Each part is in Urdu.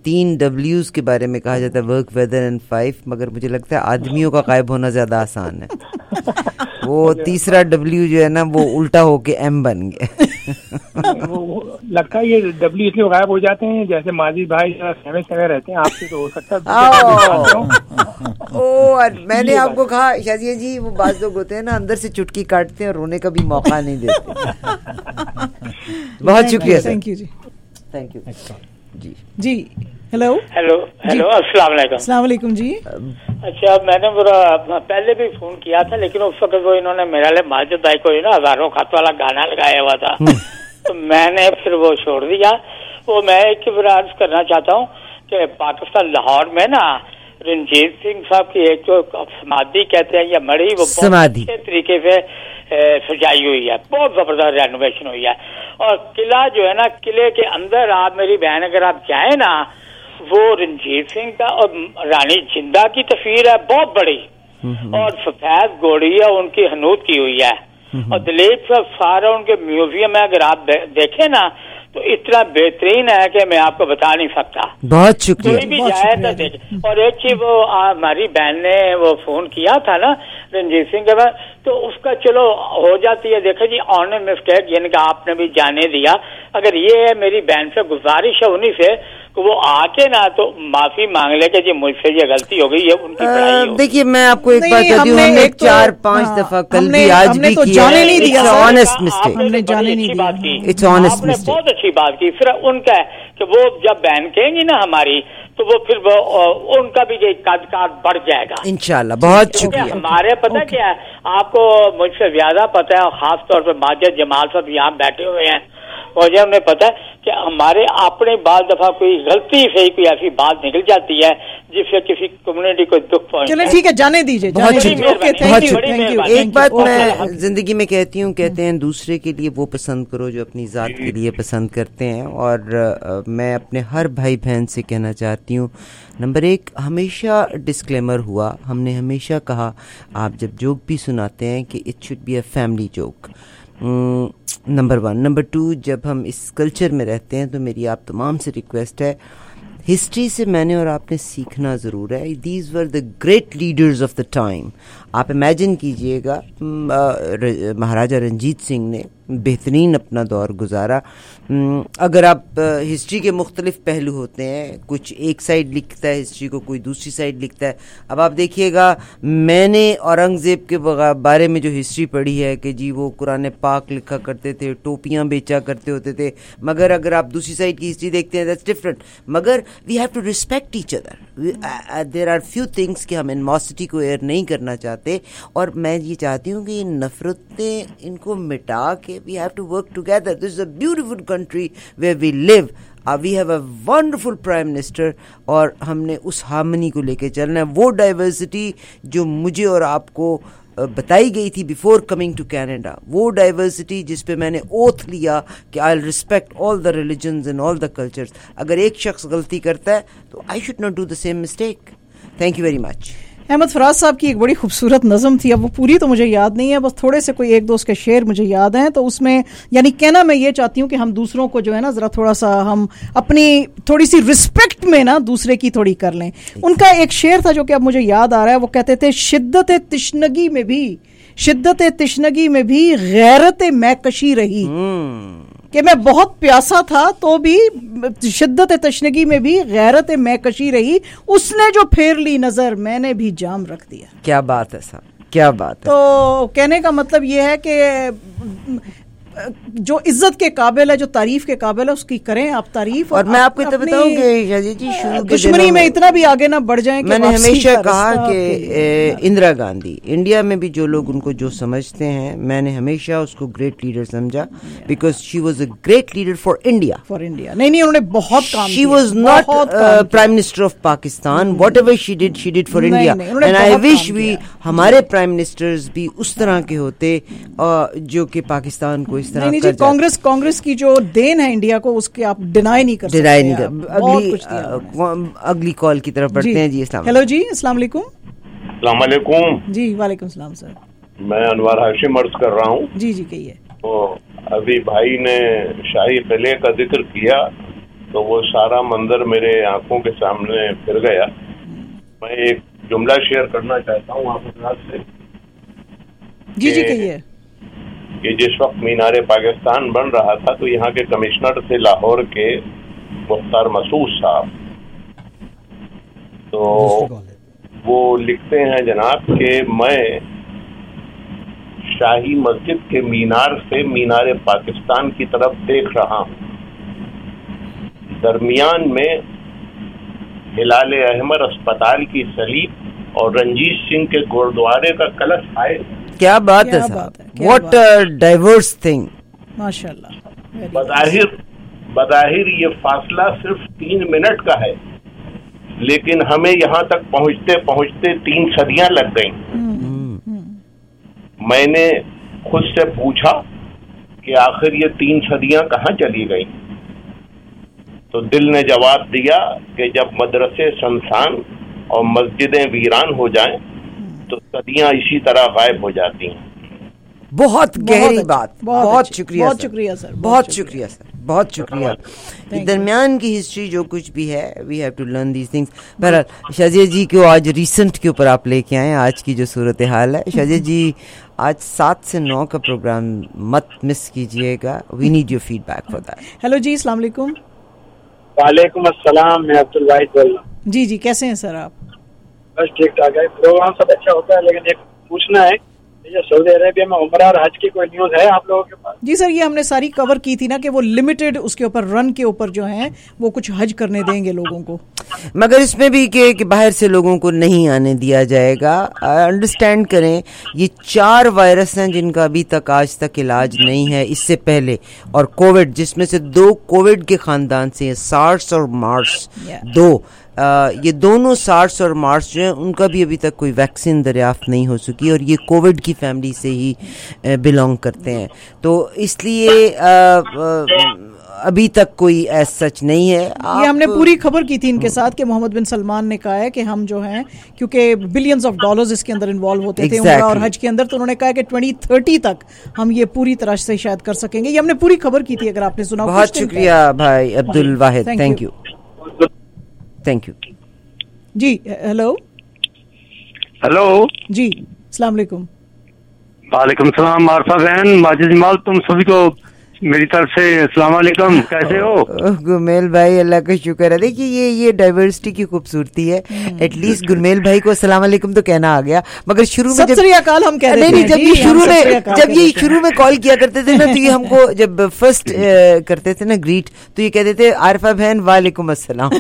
3 W's کے بارے میں کہا جاتا ہے ورک ویدر اینڈ 5, مگر مجھے لگتا ہے آدمیوں کا غائب ہونا زیادہ آسان ہے. وہ تیسرا W جو ہے نا وہ الٹا ہو کے M بن گیا. لگتا ہے یہ ڈبلیو اس لیے غائب ہو جاتے ہیں جیسے ماجد بھائی سوے سوے رہتے ہیں آپ سے, تو ہو سکتا ہے. میں نے آپ کو کہا شازیہ جی وہ بعض لوگ ہوتے ہیں نا اندر سے چٹکی کاٹتے ہیں اور رونے کا بھی موقع نہیں دیتے. بہت شکریہ سر. تھینک یو جی. تھینک یو جی. جی ہیلو السلام علیکم. السلام علیکم جی. اچھا میں نے پہلے بھی فون کیا تھا لیکن اس وقت وہ انہوں نے میرے لیے ماجد بھائی کو نا ہزاروں خط والا گانا لگایا ہوا تھا تو میں نے پھر وہ چھوڑ دیا. وہ میں ایک عرض کرنا چاہتا ہوں کہ پاکستان لاہور میں نا رنجیت سنگھ صاحب کی ایک جو سمادھی کہتے ہیں یا مڑی, وہ بہت اچھے طریقے سے سجائی ہوئی ہے, بہت زبردست رینوویشن ہوئی ہے. اور قلعہ جو ہے نا, قلعے کے اندر آپ میری بہن اگر آپ جائیں نا, وہ رنجیت سنگھ کا اور رانی جندہ کی تصویر ہے بہت بڑی, اور سفید گھوڑی ہے ان کی حنوط کی ہوئی ہے, اور دلیپ صاحب سارا ان کے میوزیم میں اگر آپ دیکھیں نا تو اتنا بہترین ہے کہ میں آپ کو بتا نہیں سکتا. بہت شکریہ. کوئی بھی جائے تو دیکھے. اور ایک چیز وہ ہماری بہن نے وہ فون کیا تھا نا رنجیت سنگھ کے بعد, تو اس کا چلو ہو جاتی ہے, دیکھیں جی آن مسٹیک, یعنی کہ آپ نے بھی جانے دیا. اگر یہ ہے میری بہن سے گزارش ہے انہیں سے کہ وہ آ کے نا تو معافی مانگ لے کہ جی مجھ سے یہ غلطی ہو گئی ہے ان کی پڑھائی ہو. دیکھیے میں آپ کو ایک بات کہتی ہوں, ہم نے 4-5 دفعہ کل بھی آج بھی کیا ہے. It's honest mistake. ہم نے جانے نہیں دیا. It's honest mistake. بہت اچھی بات کی. پھر ان کا ہے کہ وہ جب بہن کہیں گی نا ہماری تو وہ پھر وہ ان کا بھی قد بڑھ جائے گا انشاءاللہ. بہت شکریہ. ہمارے پتہ کیا ہے, آپ کو مجھ سے زیادہ پتہ ہے, اور خاص طور پہ ماجد جمال صاحب یہاں بیٹھے ہوئے ہیں, مجھے ہمیں پتہ ہے کہ ہمارے اپنے بعض دفعہ کوئی غلطی سے ہی کوئی ایسی بات نکل جاتی ہے جس سے کسی کمیونٹی کو دکھ پہنچتا ہے. چلیں ٹھیک ہے, جانے دیجیے. ایک بات میں زندگی میں کہتی ہوں, کہتے ہیں دوسرے کے لیے وہ پسند کرو جو اپنی ذات کے لیے پسند کرتے ہیں. اور میں اپنے ہر بھائی بہن سے کہنا چاہتی ہوں, نمبر 1 ہمیشہ ڈسکلیمر ہوا, ہم نے ہمیشہ کہا آپ جب جوک بھی سناتے ہیں کہ it should be a family joke. Number 1. Number 2, جب ہم اس کلچر میں رہتے ہیں تو میری آپ تمام سے ریکویسٹ ہے, ہسٹری سے میں نے اور آپ نے سیکھنا ضرور ہے. These were the great leaders of the time. آپ امیجن کیجئے گا مہاراجہ رنجیت سنگھ نے بہترین اپنا دور گزارا. اگر آپ ہسٹری کے مختلف پہلو ہوتے ہیں, کچھ ایک سائڈ لکھتا ہے ہسٹری کو, کوئی دوسری سائڈ لکھتا ہے. اب آپ دیکھیے گا میں نے اورنگزیب کے بارے میں جو ہسٹری پڑھی ہے کہ جی وہ قرآن پاک لکھا کرتے تھے, ٹوپیاں بیچا کرتے ہوتے تھے, مگر اگر آپ دوسری سائڈ کی ہسٹری دیکھتے ہیں دیٹس ڈفرنٹ. مگر we have to respect each other. There are few things کہ ہم انموسٹی کو ایئر نہیں کرنا چاہتے, اور میں یہ چاہتی ہوں کہ یہ نفرتیں ان کو مٹا کے we have to work together. This is a beautiful country where we live. We have a wonderful prime minister اور ہم نے اس ہارمنی کو لے کے چلنا ہے. وہ ڈائیورسٹی جو مجھے اور آپ کو بتائی گئی تھی بیفور کمنگ ٹو کینیڈا, وہ ڈائیورسٹی جس پہ میں نے اوتھ لیا کہ I will respect all the religions and all the cultures. اگر ایک شخص غلطی کرتا ہے تو I should not do the same mistake. Thank you very much. Ahmad Faraz صاحب کی ایک بڑی خوبصورت نظم تھی, اب وہ پوری تو مجھے یاد نہیں ہے, بس تھوڑے سے کوئی ایک دو اس کے شعر مجھے یاد ہیں. تو اس میں یعنی کہنا میں یہ چاہتی ہوں کہ ہم دوسروں کو جو ہے نا ذرا تھوڑا سا ہم اپنی تھوڑی سی رسپیکٹ میں نا دوسرے کی تھوڑی کر لیں. ان کا ایک شعر تھا جو کہ اب مجھے یاد آ رہا ہے, وہ کہتے تھے شدت تشنگی میں بھی غیرت میں کشی رہی, کہ میں بہت پیاسا تھا تو بھی شدت تشنگی میں بھی غیرت میں کشی رہی, اس نے جو پھیر لی نظر میں نے بھی جام رکھ دیا. کیا بات ہے صاحب, کیا بات ہے. تو کہنے کا مطلب یہ ہے کہ جو عزت کے قابل ہے, جو تعریف کے قابل ہے, اس کی کریں آپ تعریف. اور میں آپ کو تو بتاؤں کہ جی شروع دشمنی میں اتنا بھی آگے نہ بڑھ جائیں. میں نے ہمیشہ کہا کہ اندرا گاندھی انڈیا میں بھی جو لوگ ان کو جو سمجھتے ہیں, میں نے ہمیشہ اس کو گریٹ لیڈر سمجھا, because she was a great leader for India. نہیں انہوں نے بہت کام کیا. She was not prime minister of Pakistan. Whatever she did for India, and I wish we ہمارے پرائم منسٹرز بھی اس طرح کے ہوتے جو کہ پاکستان کو نہیں جی. کانگریس کی جو دین ہے انڈیا کو, اس کے آپ ڈینائی نہیں کر سکتے. اگلی کال کی طرف بڑھتے ہیں. جی ہیلو جی, السلام علیکم. السلام علیکم. جی وعلیکم السلام سر. میں انوار ہاشم عرض کر رہا ہوں. جی کہیے. ابھی بھائی نے شاہی قلعے کا ذکر کیا, तो वो सारा मंजर मेरे आंखों के सामने फिर गया. मैं एक जुमला शेयर करना चाहता हूँ आप से. जी कहिए. कि जिस वक्त मीनार पाकिस्तान बन रहा था तो यहाँ के कमिश्नर थे लाहौर के मुख्तार मसूद साहब. तो वो लिखते हैं जनाब कि मैं शाही मस्जिद के मीनार से मीनार पाकिस्तान की तरफ देख रहा हूँ. दरमियान में हिलाल अहमर अस्पताल की सलीब और रंजीत सिंह के गुरुद्वारे का कलश है. क्या बात है साहब, व्हाट डाइवर्स थिंग, माशाल्लाह. बज़ाहिर ये फासला सिर्फ 3 मिनट का है, लेकिन हमें यहाँ तक पहुँचते पहुँचते 3 सदियां लग गईं. मैंने खुद से पूछा कि आखिर ये 3 सदियां कहाँ चली गईं. तो दिल ने जवाब दिया कि जब मदरसे सुनसान और मस्जिदें वीरान हो जाएं तो सदियां इसी तरह गायब हो जाती हैं. बहुत गहरी बात. बहुत शुक्रिया बहुत शुक्रिया सर. बहुत शुक्रिया सर. बहुत शुक्रिया. दरमियान की हिस्ट्री जो कुछ भी है, we have to learn these things. बहरहाल शाजिया जी को आज रिसेंट के ऊपर आप लेके आए आज की जो सूरत हाल है. शाजिया जी आज 7 से 9 का प्रोग्राम मत मिस कीजिएगा. We need your feedback for that. Hello जी, अस्सलाम वालेकुम. वालेकुम अस्सलाम. मैं अब्दुल वाहिद बोल रहा हूँ. जी कैसे हैं सर आप? बस ठीक ठाक है. प्रोग्राम सब अच्छा होता है, लेकिन एक पूछना है, ये सऊदी अरेबिया में उम्रा और हज की कोई न्यूज़ है आप लोगों के पास? जी सर, ये हमने सारी कवर की थी ना कि वो लिमिटेड उसके ऊपर रन के ऊपर जो है वो कुछ हज करने देंगे लोगों को, मगर इसमें भी कि बाहर से लोगों को नहीं आने दिया जाएगा. अंडरस्टैंड करें, ये 4 वायरस हैं जिनका अभी तक आज तक इलाज नहीं है इससे पहले, और कोविड जिसमें से 2 कोविड के खानदान से हैं, सार्स और मार्स. 2 ये दोनों सार्स और मार्स जो हैं उनका भी अभी तक कोई वैक्सीन दरियाफ्त नहीं हो सकी, और ये कोविड की फैमिली से ही बिलोंग करते हैं. तो इसलिए अभी तक कोई ऐसा सच नहीं है. ये हमने पूरी खबर की थी इनके साथ कि मोहम्मद बिन सलमान ने कहा है कि हम जो हैं, क्योंकि बिलियंस ऑफ डॉलर्स इसके अंदर इन्वॉल्व होते थे उम्रा और हज के अंदर, तो उन्होंने कहा कि 2030 तक हम ये पूरी तरह से शायद कर सकेंगे. ये हमने पूरी खबर की थी, अगर आपने सुना. बहुत शुक्रिया भाई Abdul Wahid. Thank you. Thank you. जी हेलो. जी अस्सलाम वालेकुम. वालेकुम सलाम. मारफा बहन, माजिद जमाल, तुम सभी को मेरी तरफ से अस्सलाम वालेकुम. कैसे हो? गुरमेल भाई, अल्लाह का शुक्र है. देखिए ये डाइवर्सिटी की खूबसूरती है. एटलीस्ट गुरमेल भाई को अस्सलाम वालेकुम तो कहना आ गया, मगर शुरू में जब हम कह रहे थे, जब ये शुरू में कॉल किया करते थे ना, तो ये हमको जब फर्स्ट करते थे ना ग्रीट, तो ये कहते थे आरिफा बहन वालेकुम अस्सलाम.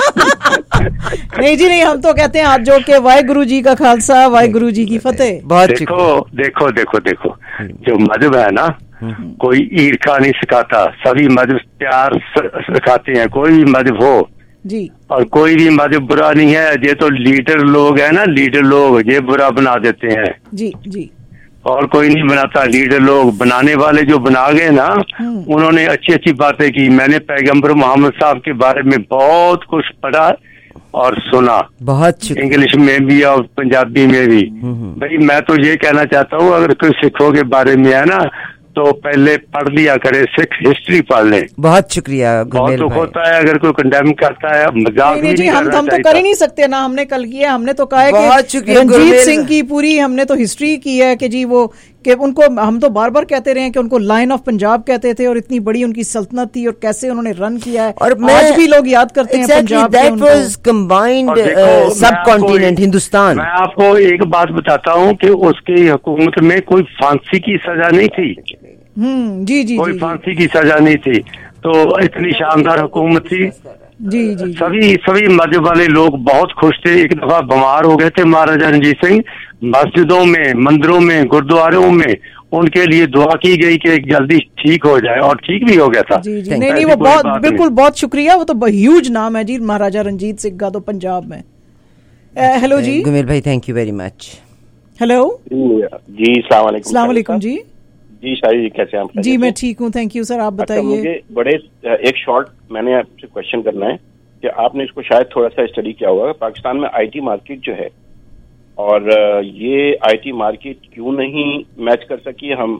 नहीं जी नहीं, हम तो कहते हैं हाथ जोड़ के वाहिगुरु जी का खालसा वाहिगुरु जी की फतेह. बहुत देखो जो मजहब है ना, कोई ईर्खा नहीं सिखाता. सभी मजहब प्यार सिखाते हैं, कोई भी मजहब हो जी, और कोई भी मजहब बुरा नहीं है. ये तो लीडर लोग है ना, लीडर लोग ये बुरा बना देते हैं. जी और कोई नहीं बनाता. लीडर लोग बनाने वाले जो बना गए ना, उन्होंने अच्छी अच्छी बातें की. मैंने पैगंबर मोहम्मद साहब के बारे में बहुत कुछ पढ़ा और सुना, बहुत इंग्लिश में भी और पंजाबी में भी. भाई मैं तो ये कहना चाहता हूँ, अगर कोई सिखों के बारे में है ना, तो पहले पढ़ लिया करे, सिख हिस्ट्री पढ़ ले. बहुत शुक्रिया. बहुत दुख होता है अगर कोई कंडेम करता है, मजाक नहीं जी, हम तो कर ही नहीं सकते ना. हमने कल किया, हमने तो कहा है कि रंजीत सिंह की पूरी हमने तो हिस्ट्री की है कि जी वो कि उनको हम तो बार बार कहते रहे हैं कि उनको लायन ऑफ पंजाब कहते थे, और इतनी बड़ी उनकी सल्तनत थी, और कैसे उन्होंने रन किया है, और आज भी लोग याद करते हैं Punjab. That was combined subcontinent Hindustan. मैं आपको एक बात बताता हूँ कि उसकी हुकूमत में कोई फांसी की सजा नहीं थी. जी कोई फांसी की सजा नहीं थी. तो इतनी शानदार हुकूमत थी. जी सभी मजहब वाले लोग बहुत खुश थे. एक दफा बीमार हो गए थे महाराजा रणजीत सिंह. मस्जिदों में, मंदिरों में, गुरुद्वारों में उनके लिए दुआ की गई कि जल्दी ठीक हो जाए, और ठीक भी हो गया था. जी नहीं वो बहुत शुक्रिया. वो तो ह्यूज नाम है जी, महाराजा रणजीत सिंह का तो पंजाब में. हेलो जी गुमेल भाई, thank you very much. Hello जी अस्सलाम वालेकुम. जी शाही जी, कैसे हैं आप? जी मैं ठीक हूँ, थैंक यू सर. आप बताइए. मुझे बड़े एक शॉर्ट मैंने आपसे क्वेश्चन करना है कि आपने इसको शायद थोड़ा सा स्टडी किया होगा. पाकिस्तान में आईटी मार्केट जो है, और ये आईटी मार्केट क्यों नहीं मैच कर सकी हम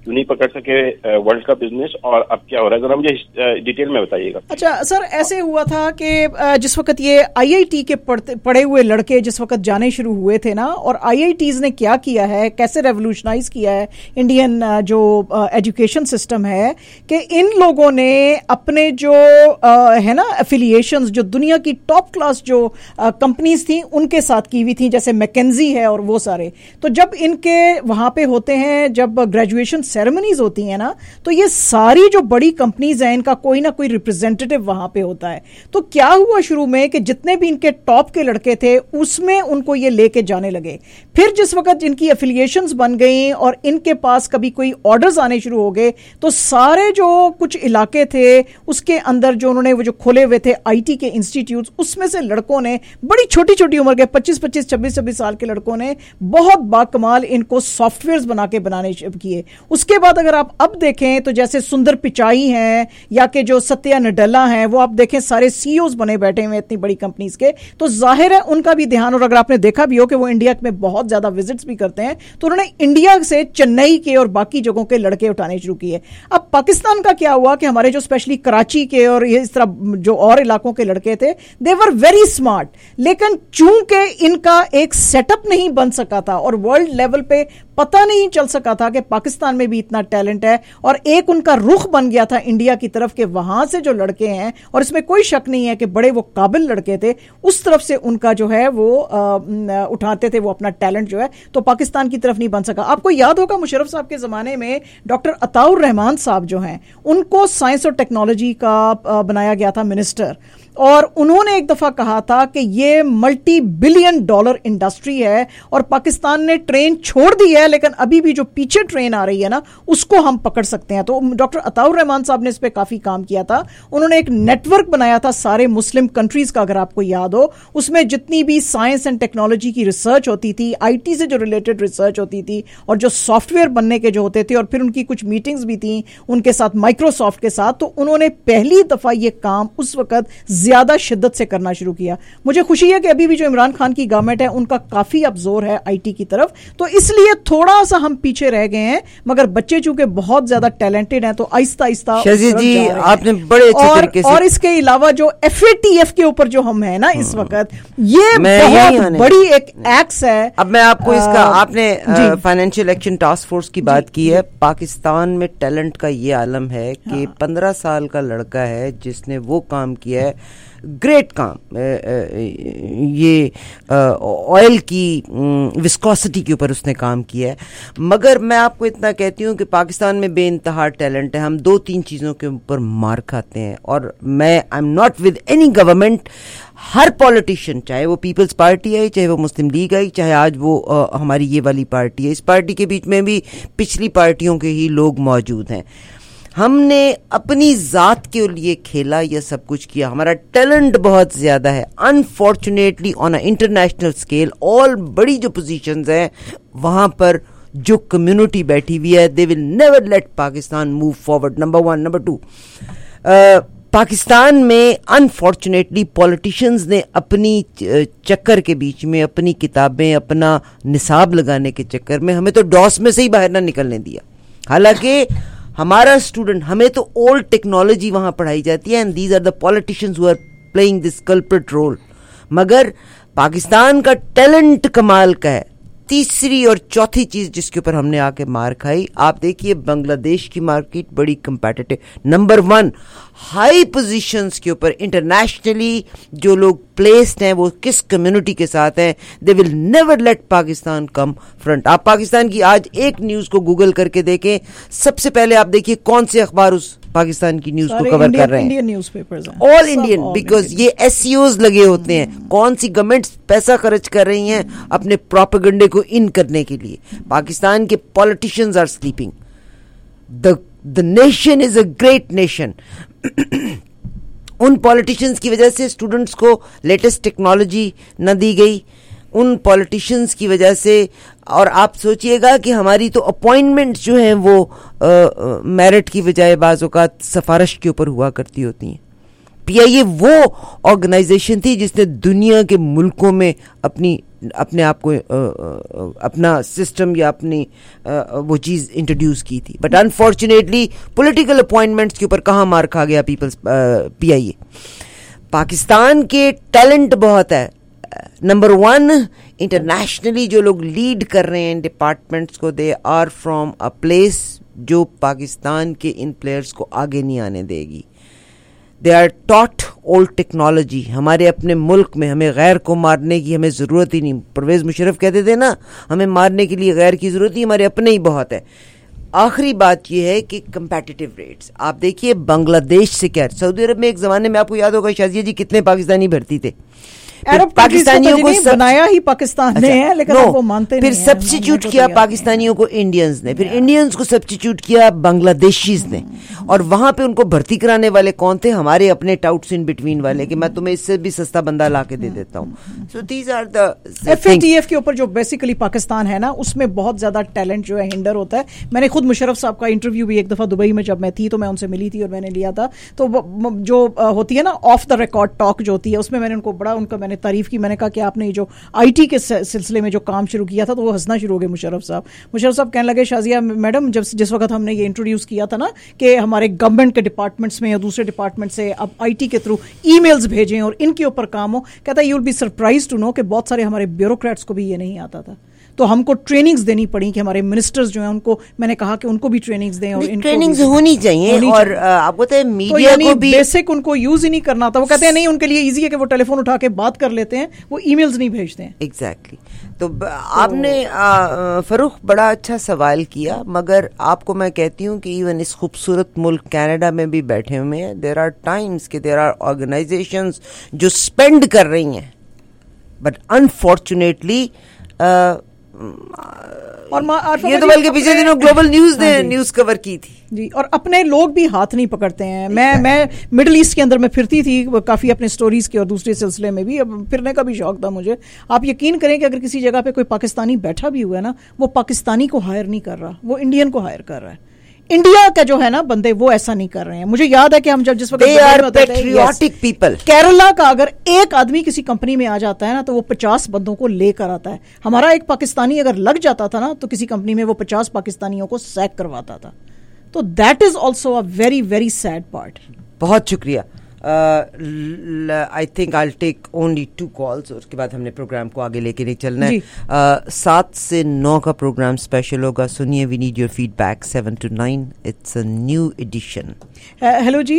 क्यों नहीं पकड़ सके वर्ल्ड का बिजनेस, और अब क्या हो रहा है, जरा मुझे डिटेल में बताइएगा। अच्छा सर, ऐसे हुआ था कि जिस वक्त ये आईआईटी के पढ़े हुए लड़के जिस वक्त जाने शुरू हुए थे ना, और आईआईटीज ने क्या किया है, कैसे रेवोल्यूशनाइज किया है इंडियन जो एजुकेशन सिस्टम है, कि इन लोगों ने अपने जो है ना एफिलिएशंस, जो दुनिया की टॉप क्लास जो कंपनीज थी उनके साथ की हुई थी, जैसे मैकेंजी है और वो सारे। तो जब इनके वहां पे होते हैं, जब ग्रेजुएशन सेरेमनीज होती हैं ना, तो ये सारी जो बड़ी कंपनीज हैं इनका कोई ना कोई रिप्रेजेंटेटिव वहां पे होता है। तो क्या हुआ शुरू में कि जितने भी इनके टॉप के लड़के थे उसमें उनको ये लेके जाने लगे। फिर जिस वक्त इनकी एफिलिएशंस बन गई और इनके पास कभी कोई ऑर्डर्स आने शुरू हो गए, तो सारे जो कुछ इलाके थे उसके अंदर जो उन्होंने वो जो खोले हुए थे आईटी के इंस्टीट्यूट, उसमें से लड़कों ने बड़ी छोटी छोटी उम्र के 25-25, 26-26 साल के लड़कों ने बहुत बाकमाल इनको सॉफ्टवेयर्स बनाने किए। उसके बाद अगर आप अब देखें तो जैसे सुंदर पिचाई हैं या कि जो सत्या नडेला हैं, वो आप देखें सारे सीईओज बने बैठे हुए इतनी बड़ी कंपनीज के। तो जाहिर है उनका भी ध्यान, और अगर आपने देखा भी हो कि वो इंडिया में बहुत ज्यादा विजिट्स भी करते हैं, तो उन्होंने इंडिया से चेन्नई के और बाकी जगहों के लड़के उठाने शुरू किए। अब पाकिस्तान का क्या हुआ कि हमारे जो स्पेशली कराची के और इस तरह जो और इलाकों के लड़के थे, दे वर वेरी स्मार्ट, लेकिन चूंकि इनका एक सेटअप नहीं बन सका था और वर्ल्ड लेवल पे पता नहीं चल सका था कि पाकिस्तान में भी इतना टैलेंट है, और एक उनका रुख बन गया था इंडिया की तरफ के वहां से जो लड़के हैं, और इसमें कोई शक नहीं है कि बड़े वो काबिल लड़के थे, उस तरफ से उनका जो है वो उठाते थे वो अपना टैलेंट जो है, तो पाकिस्तान की तरफ नहीं बन सका। आपको याद होगा मुशर्रफ साहब के जमाने में डॉक्टर अताउर रहमान साहब जो हैं, उनको साइंस और टेक्नोलॉजी का बनाया गया था मिनिस्टर, और उन्होंने एक दफा कहा था कि ये $multi-billion इंडस्ट्री है और पाकिस्तान ने ट्रेन छोड़ दी है, लेकिन अभी भी जो पीछे ट्रेन आ रही है ना उसको हम पकड़ सकते हैं। तो डॉक्टर अताउर रहमान साहब ने इस पे काफी काम किया था। उन्होंने एक नेटवर्क बनाया था सारे मुस्लिम कंट्रीज का, अगर आपको याद हो, उसमें जितनी भी साइंस एंड टेक्नोलॉजी की रिसर्च होती थी, आईटी से जो रिलेटेड रिसर्च होती थी, और जो सॉफ्टवेयर बनने के जो होते थे, और फिर उनकी कुछ मीटिंग्स भी थी उनके साथ, माइक्रोसॉफ्ट के साथ। तो उन्होंने पहली दफा ये काम उस वक्त ज्यादा शिद्दत से करना शुरू किया। मुझे खुशी है कि अभी भी जो इमरान खान की गवर्नमेंट है उनका काफी अब जोर है आईटी की तरफ, तो इसलिए थोड़ा सा हम पीछे रह गए हैं, मगर बच्चे चूंकि बहुत ज्यादा टैलेंटेड हैं तो आहिस्ता आहिस्ता जी आपने बड़े अच्छे तरीके से, और इसके अलावा जो FATF के ऊपर जो हम है ना इस वक्त, ये बहुत बड़ी एक एक्स है। अब मैं आपको इसका, आपने फाइनेंशियल एक्शन टास्क फोर्स की बात की है, पाकिस्तान में टैलेंट का ये आलम है कि 15 साल का लड़का है जिसने वो काम किया है, ग्रेट काम, ये ऑयल की विस्कोसिटी के ऊपर उसने काम किया है। मगर मैं आपको इतना कहती हूँ कि पाकिस्तान में बेइंतहा टैलेंट है, हम 2-3 चीज़ों के ऊपर मार खाते हैं, और मैं I am not with any government. हर पॉलिटिशियन, चाहे वो पीपल्स पार्टी है, चाहे वो मुस्लिम लीग है, चाहे आज वो हमारी ये वाली पार्टी है, इस पार्टी के बीच में भी पिछली पार्टियों के ही लोग मौजूद हैं। हमने अपनी ज़ात के लिए खेला, यह सब कुछ किया, हमारा टैलेंट बहुत ज़्यादा है। Unfortunately on a international scale all बड़ी जो पोजीशंस हैं वहाँ पर जो कम्युनिटी बैठी हुई है, they will never let Pakistan move forward, number 1। Number 2, Pakistan में अनफॉर्चुनेटली पॉलिटिशियंस ने अपनी चक्कर के बीच में, अपनी किताबें, अपना निसाब लगाने के चक्कर में हमें तो डॉस में से ही बाहर ना निकलने दिया। हालांकि हमारा स्टूडेंट, हमें तो ओल्ड टेक्नोलॉजी वहां पढ़ाई जाती है, and these are the politicians who are playing this culprit role. मगर पाकिस्तान का टैलेंट कमाल का है। तीसरी और चौथी चीज जिसके ऊपर हमने आके मार खाई, आप देखिए बांग्लादेश की मार्केट बड़ी कंपेटिटिव, नंबर 1 हाई पोजीशंस के ऊपर इंटरनेशनली जो लोग प्लेस्ड हैं वो किस कम्युनिटी के साथ हैं, they will never let Pakistan come front. आप पाकिस्तान की आज एक न्यूज को गूगल करके देखें, सबसे पहले आप देखिए कौन से अखबार उस पाकिस्तान की न्यूज को कवर कर रहे हैं, इंडियन न्यूज़पेपर्स हैं, ऑल इंडियन, बिकॉज ये SEOs लगे होते हैं। कौन सी गवर्नमेंट्स पैसा खर्च कर रही हैं अपने प्रोपेगेंडे को इन करने के लिए। पाकिस्तान के politicians are sleeping, the nation is a great nation. उन पॉलिटिशियंस की वजह से स्टूडेंट्स को लेटेस्ट टेक्नोलॉजी न दी गई, उन पॉलिटिशियंस की वजह से, और आप सोचिएगा कि हमारी तो अपॉइंटमेंट्स जो हैं वो मेरिट की बजाय बाज़ औक़ात सिफारिश के ऊपर हुआ करती होती हैं। PIA وہ آرگنائزیشن تھی جس نے دنیا کے ملکوں میں اپنے آپ کو اپنا سسٹم یا اپنی وہ چیز انٹروڈیوس کی تھی. بٹ انفارچونیٹلی پولیٹیکل اپوائنٹمنٹس کے اوپر کہاں مار کھا گیا PIA. پاکستان کے ٹیلنٹ بہت ہے. نمبر 1 انٹرنیشنلی جو لوگ لیڈ کر رہے ہیں ان ڈپارٹمنٹس کو, they are from a place جو پاکستان کے ان پلیئرس کو آگے نہیں آنے دے گی. They are taught old technology. ہمارے اپنے ملک میں ہمیں غیر کو مارنے کی ہمیں ضرورت ہی نہیں. پرویز مشرف کہتے تھے نا, ہمیں مارنے کے لیے غیر کی ضرورت ہی ہمارے اپنے ہی بہت ہے. آخری بات یہ ہے کہ کمپیٹیٹیو ریٹس آپ دیکھیے بنگلہ دیش سے کیا. سعودی عرب میں ایک زمانے میں آپ کو یاد ہوگا شازیہ جی کتنے پاکستانی بھرتی تھے. پاکستانیوں کو بنایا ہی پاکستان نے ہے, لیکن وہ مانتے نہیں. پھر سبسٹیچیوٹ کیا پاکستانیوں کو انڈینز نے, پھر انڈینز کو سبسٹیچیوٹ کیا بنگلہ دیشیز نے, اور وہاں پہ ان کو بھرتی کرانے والے کون تھے؟ ہمارے اپنے ٹاؤٹس ان بٹوین والے کہ میں تمہیں اس سے بھی سستا بندہ لا کے دے دیتا ہوں. So these are the FATF کے اوپر جو بیسیکلی پاکستان ہے نا, اس میں بہت زیادہ ٹیلنٹ جو ہے ہنڈر ہوتا ہے. میں نے خود مشرف صاحب کا انٹرویو بھی ایک دفعہ دبئی میں جب میں تھی تو میں ان سے ملی تھی اور میں نے لیا تھا. تو جو ہوتی ہے نا آف دا ریکارڈ ٹاک جو ہوتی ہے, اس میں نے ان کو بڑا ان کا میں نے تعریف کی. میں نے کہا کہ آپ نے جو IT کے سلسلے میں جو کام شروع کیا تھا تو وہ ہنسنا شروع ہو گئے مشرف صاحب کہنے لگے شازیہ میڈم جس وقت ہم نے یہ انٹروڈیوس کیا تھا نا کہ ہمارے گورنمنٹ کے ڈپارٹمنٹس میں یا دوسرے ڈپارٹمنٹ سے اب IT کے تھرو ای میلز بھیجیں اور ان کے اوپر کام ہو, کہتا ہے you will be surprise to know کہ بہت سارے ہمارے بیوروکریٹس کو بھی یہ نہیں آتا تھا. تو ہم کو ٹریننگز دینی پڑی کہ ہمارے منسٹرز جو ہیں ان کو میں نے کہا کہ ان کو بھی ٹریننگز دیں, اور ٹریننگز ہونی چاہیے. اور آپ کو میڈیا کو بھی بیسک ان کو یوز ہی نہیں کرنا تھا. وہ کہتے ہیں نہیں ان کے لیے ایزی ہے کہ وہ ٹیلی فون اٹھا کے بات کر لیتے ہیں, وہ ای میلز نہیں بھیجتے ہیں. ایگزیکٹلی. تو آپ نے فروخ بڑا اچھا سوال کیا, مگر آپ کو میں کہتی ہوں کہ ایون اس خوبصورت ملک کینیڈا میں بھی بیٹھے ہوئے ہیں, دیر آر ٹائمس کہ دیر آر آرگنائزیشنز جو اسپینڈ کر رہی ہیں, بٹ انفارچونیٹلی اور یہ تو بلکہ پچھلے دنوں گلوبل نیوز نے نیوز کور کی تھی جی. اور اپنے لوگ بھی ہاتھ نہیں پکڑتے ہیں. میں مڈل ایسٹ کے اندر میں پھرتی تھی کافی اپنے سٹوریز کے اور دوسرے سلسلے میں بھی, پھرنے کا بھی شوق تھا مجھے. آپ یقین کریں کہ اگر کسی جگہ پہ کوئی پاکستانی بیٹھا بھی ہوا ہے نا, وہ پاکستانی کو ہائر نہیں کر رہا, وہ انڈین کو ہائر کر رہا ہے. انڈیا کا جو ہے نا بندے وہ ایسا نہیں کر رہے ہیں. مجھے یاد ہے کہ ہم جس وقت کیرلا کا اگر ایک آدمی کسی کمپنی میں آ جاتا ہے نا تو وہ 50 بندوں کو لے کر آتا ہے. ہمارا ایک پاکستانی اگر لگ جاتا تھا نا تو کسی کمپنی میں وہ 50 پاکستانیوں کو سیک کرواتا تھا. تو that is also a very very sad part. بہت شکریہ. I think I take only 2 calls, اور اس کے بعد ہم نے پروگرام کو آگے لے کے نہیں چلنا ہے. 7 سے 9 کا پروگرام اسپیشل ہوگا. سنیے, we need your feedback. 7 to 9 it's a new edition. Hello جی.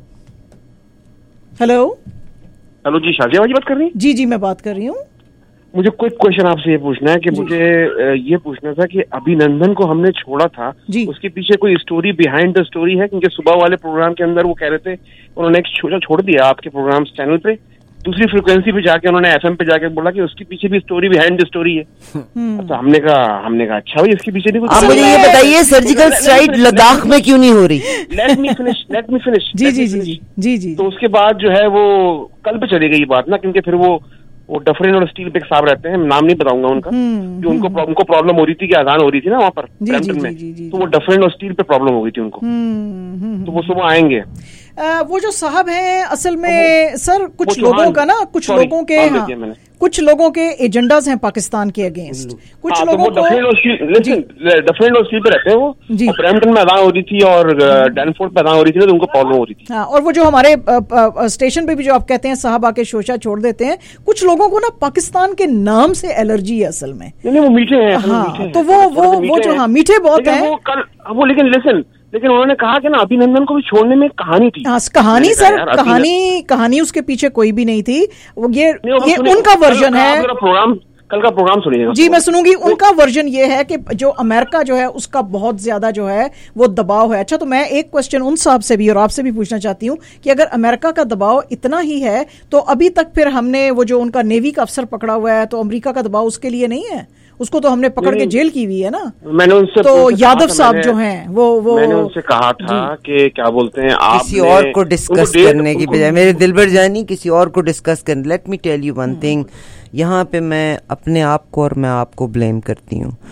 ہیلو جی شازیہ بات کر رہی ہیں؟ جی میں بات کر رہی ہوں. مجھے کوئی کوشچن آپ سے یہ پوچھنا ہے کہ مجھے یہ پوچھنا تھا کہ ابھینندن کو ہم نے چھوڑا تھا, اس کے پیچھے کوئی اسٹوری بیہائنڈ دا اسٹوری ہے؟ کیونکہ صبح والے پروگرام کے اندر وہ کہہ رہے تھے انہوں نے ایک چھوڑ دیا آپ کے پروگرام چینل پہ, دوسری فریکوینسی پہ جا کے انہوں نے FM پہ جا کے بولا کہ اس کے پیچھے بھی اسٹوری بیہائنڈ دا اسٹوری ہے. تو ہم نے کہا اچھا بھائی اس کے پیچھے بھی آپ مجھے یہ بتائیے سرجیکل اسٹرائک لداخ میں کیوں نہیں ہو رہی؟ Let me finish. جی. تو اس کے بعد جو ہے وہ کل پہ چلی گئی بات نا, کیونکہ پھر وہ ڈفرین اور اسٹیل پہ صاحب رہتے ہیں, نام نہیں بتاؤں گا ان کا, جو ان کو پرابلم ہو رہی تھی کہ اذان ہو رہی تھی نا وہاں پر برمپٹن میں, تو وہ ڈفرین اور اسٹیل پہ پرابلم ہو گئی تھی ان کو, تو وہ صبح آئیں گے. وہ جو صاحب ہیں اصل میں سر کچھ لوگوں کا نا کچھ لوگوں کے ایجنڈاز ہیں پاکستان کے اگینسٹ. کچھ لوگوں کو ڈفرینٹ اور اسٹیل پہ رہتے ہیں وہ, برمپٹن میں اذان ہو رہی تھی اور ڈینفورڈ پہ اذان ہو رہی تھی, تو ان کو پرابلم ہو رہی تھی. اور وہ جو ہمارے اسٹیشن پہ بھی جو آپ کہتے ہیں صاحب آ کے شوشہ چھوڑ دیتے ہیں, کچھ لوگوں کو نا پاکستان کے نام سے الرجی ہے اصل میں. وہ میٹھے ہیں. ہاں تو وہ جو ہاں میٹھے بہت ہیں وہ, لیکن انہوں نے کہا کہ نا ابھینندن کو بھی چھوڑنے میں کہانی تھی. کہانی سر کہانی اس کے پیچھے کوئی بھی نہیں تھی. یہ ان کا ورژن ہے. کل کا پروگرام سنیے گا. جی میں سنوں گی. ان کا ورژن یہ ہے کہ جو امریکہ جو ہے اس کا بہت زیادہ جو ہے وہ دباؤ ہے. اچھا تو میں ایک کوشچن ان صاحب سے بھی اور آپ سے بھی پوچھنا چاہتی ہوں کہ اگر امریکہ کا دباؤ اتنا ہی ہے تو ابھی تک پھر ہم نے وہ جو ان کا نیوی کا افسر پکڑا ہوا ہے, تو امریکہ کا دباؤ اس کے لیے نہیں ہے؟ اس کو تو ہم نے پکڑ کے جیل کی ہوئی ہے نا. میں نے ان سے تو یادو صاحب جو ہیں وہ میں نے ان سے کہا تھا کہ کیا بولتے ہیں آپ کسی اور کو ڈسکس کرنے کی بجائے میرے دلبر جانی کسی اور کو ڈسکس کرنے. Let me tell you one thing, یہاں پہ میں اپنے آپ کو اور میں آپ کو بلیم کرتی ہوں.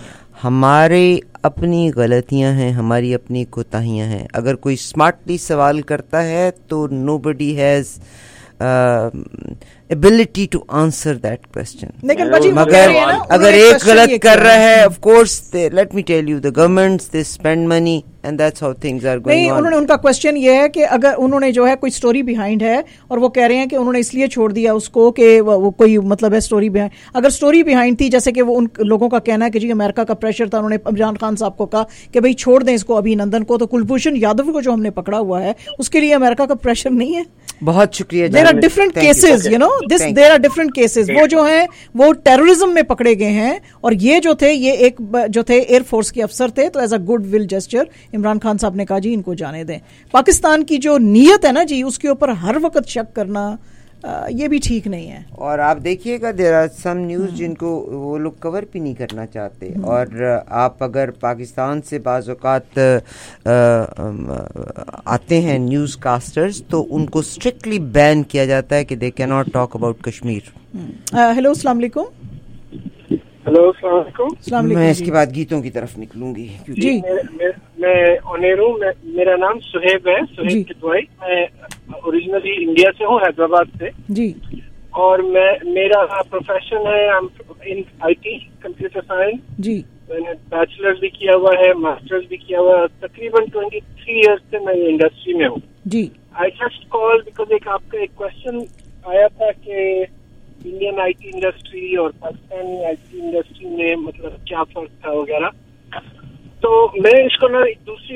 ہمارے اپنی غلطیاں ہیں, ہماری اپنی کوتاہیاں ہیں. اگر کوئی اسمارٹلی سوال کرتا ہے تو nobody has ability to answer that question. مگر اگر ایک غلط کر رہا ہے, of course let me tell you, the governments they spend money and that's how things are going on. انہوں نے, ان کا کوشچن یہ ہے کہ اگر انہوں نے جو ہے کوئی سٹوری بیہائنڈ ہے اور وہ کہہ رہے ہیں کہ انہوں نے اس لیے چھوڑ دیا اس کو کہ وہ کوئی مطلب ہے سٹوری بیہائنڈ. اگر سٹوری بیہائنڈ تھی, جیسے کہ وہ ان لوگوں کا کہنا ہے کہ جی امریکہ کا پریشر تھا, انہوں نے عمران خان صاحب کو کہا کہ بھائی چھوڑ دیں اس کو ابھی نندن کو, تو کلبھوشن یادو کو جو ہم نے پکڑا ہوا ہے اس کے لیے امریکہ کا پریشر نہیں ہے. بہت شکریہ. There are different cases, you know, there are different cases. وہ جو ہیں وہ ٹیررزم میں پکڑے گئے ہیں, اور یہ جو تھے یہ ایک جو تھے ایئر فورس کے افسر تھے, تو as a goodwill gesture Imran Khan صاحب نے کہا جی ان کو جانے دیں. پاکستان کی جو نیت ہے نا جی, اس کے اوپر ہر وقت شک کرنا یہ بھی ٹھیک نہیں ہے. اور آپ دیکھیے گا دیر آر سم نیوز جن کو وہ لوگ کور بھی نہیں کرنا چاہتے, اور آپ اگر پاکستان سے بعض اوقات آتے ہیں نیوز کاسٹرز تو ان کو اسٹرکٹلی بین کیا جاتا ہے کہ دے کی not talk about Kashmir. Hello السلام علیکم. ہلو السلام علیکم. میں اس کے بعد گیتوں کی طرف نکلوں گی. جی میں آنیر ہوں. میرا نام سہیب ہے, سہیب کتوائی. میں اوریجنلی انڈیا سے ہوں, حیدرآباد سے. جی. اور میرا پروفیشن ہے in I T, computer science. جی. میں نے بیچلر بھی کیا ہوا ہے, ماسٹرز بھی کیا ہوا ہے. تقریباً 23 ایئرس سے میں انڈسٹری میں ہوں. جی. آئی جسٹ کال بیکاز ایک آپ کا ایک کوشچن آیا تھا کہ انڈین آئی ٹی انڈسٹری اور پاکستانی آئی ٹی انڈسٹری میں مطلب کیا فرق تھا وغیرہ. تو میں اس کو نا ایک دوسری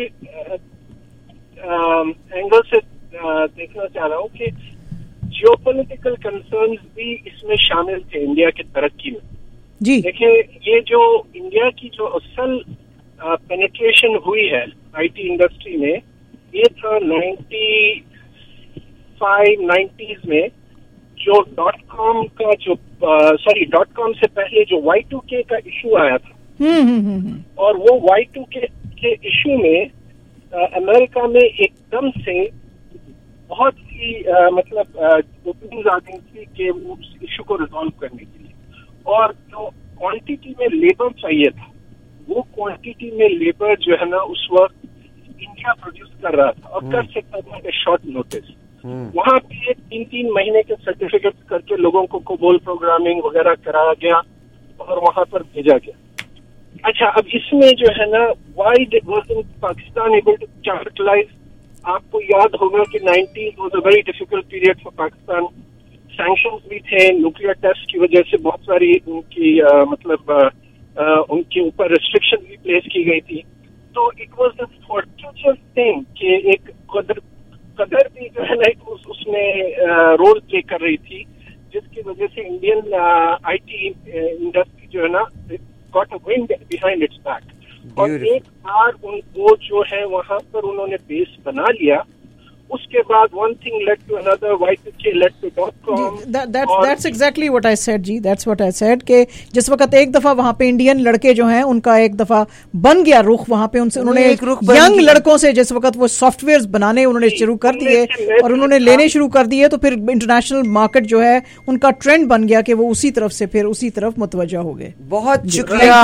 اینگل سے دیکھنا چاہ رہا ہوں کہ جیو پولیٹیکل کنسرنز بھی اس میں شامل تھے انڈیا کی ترقی میں. جی. دیکھیں, یہ جو انڈیا کی جو اصل پینیٹریشن ہوئی ہے آئی ٹی انڈسٹری میں, یہ تھا 90s میں, جو .com کا جو .com سے پہلے جو Y2K کا ایشو آیا تھا. اور وہ Y2K کے ایشو میں امریکہ میں ایک دم سے بہت سی مطلب اوپننگز آ گئی تھی کہ اس ایشو کو ریزالو کرنے کے لیے. اور جو کوانٹٹی میں لیبر چاہیے تھا, وہ کوانٹٹی میں لیبر جو ہے نا اس وقت انڈیا پروڈیوس کر رہا تھا اور کر سکتا تھا کہ شارٹ نوٹس. وہاں پہ 3 مہینے کے سرٹیفکیٹ کر کے لوگوں کو کوبول پروگرامنگ وغیرہ کرایا گیا اور وہاں پر بھیجا گیا. اچھا, اب اس میں جو ہے نا why wasn't Pakistan able to capitalize. آپ کو یاد ہوگا کہ 90s was a very difficult period for Pakistan. Sanctions بھی تھے, نیوکلیئر ٹیسٹ کی وجہ سے بہت ساری ان کی مطلب ان کے اوپر ریسٹرکشن بھی پلیس کی گئی تھی. تو it was a fortunate thing کہ ایک قدر بھی جو ہے نا اس میں رول پلے کر رہی تھی, جس کی وجہ سے انڈین آئی ٹی انڈسٹری جو ہے نا got a wind behind its back. اور ایک بار ان کو جو ہے وہاں پر انہوں نے بیس بنا لیا, اس کے بعد one thing led to another, Y2K led to .com. That's exactly what I said G, that's what I said کہ جس وقت ایک دفعہ وہاں پہ انڈین لڑکے جو ہیں ان کا ایک دفعہ بن گیا رخ وہاں پہ, ان سے انہوں نے ینگ لڑکوں سے جس وقت وہ سافٹ ویئرز بنانے انہوں نے شروع کر دیے اور انہوں نے لینے شروع کر دیے, تو پھر انٹرنیشنل مارکیٹ جو ہے ان کا ٹرینڈ بن گیا کہ وہ اسی طرف سے پھر اسی طرف متوجہ ہو گئے. بہت شکریہ.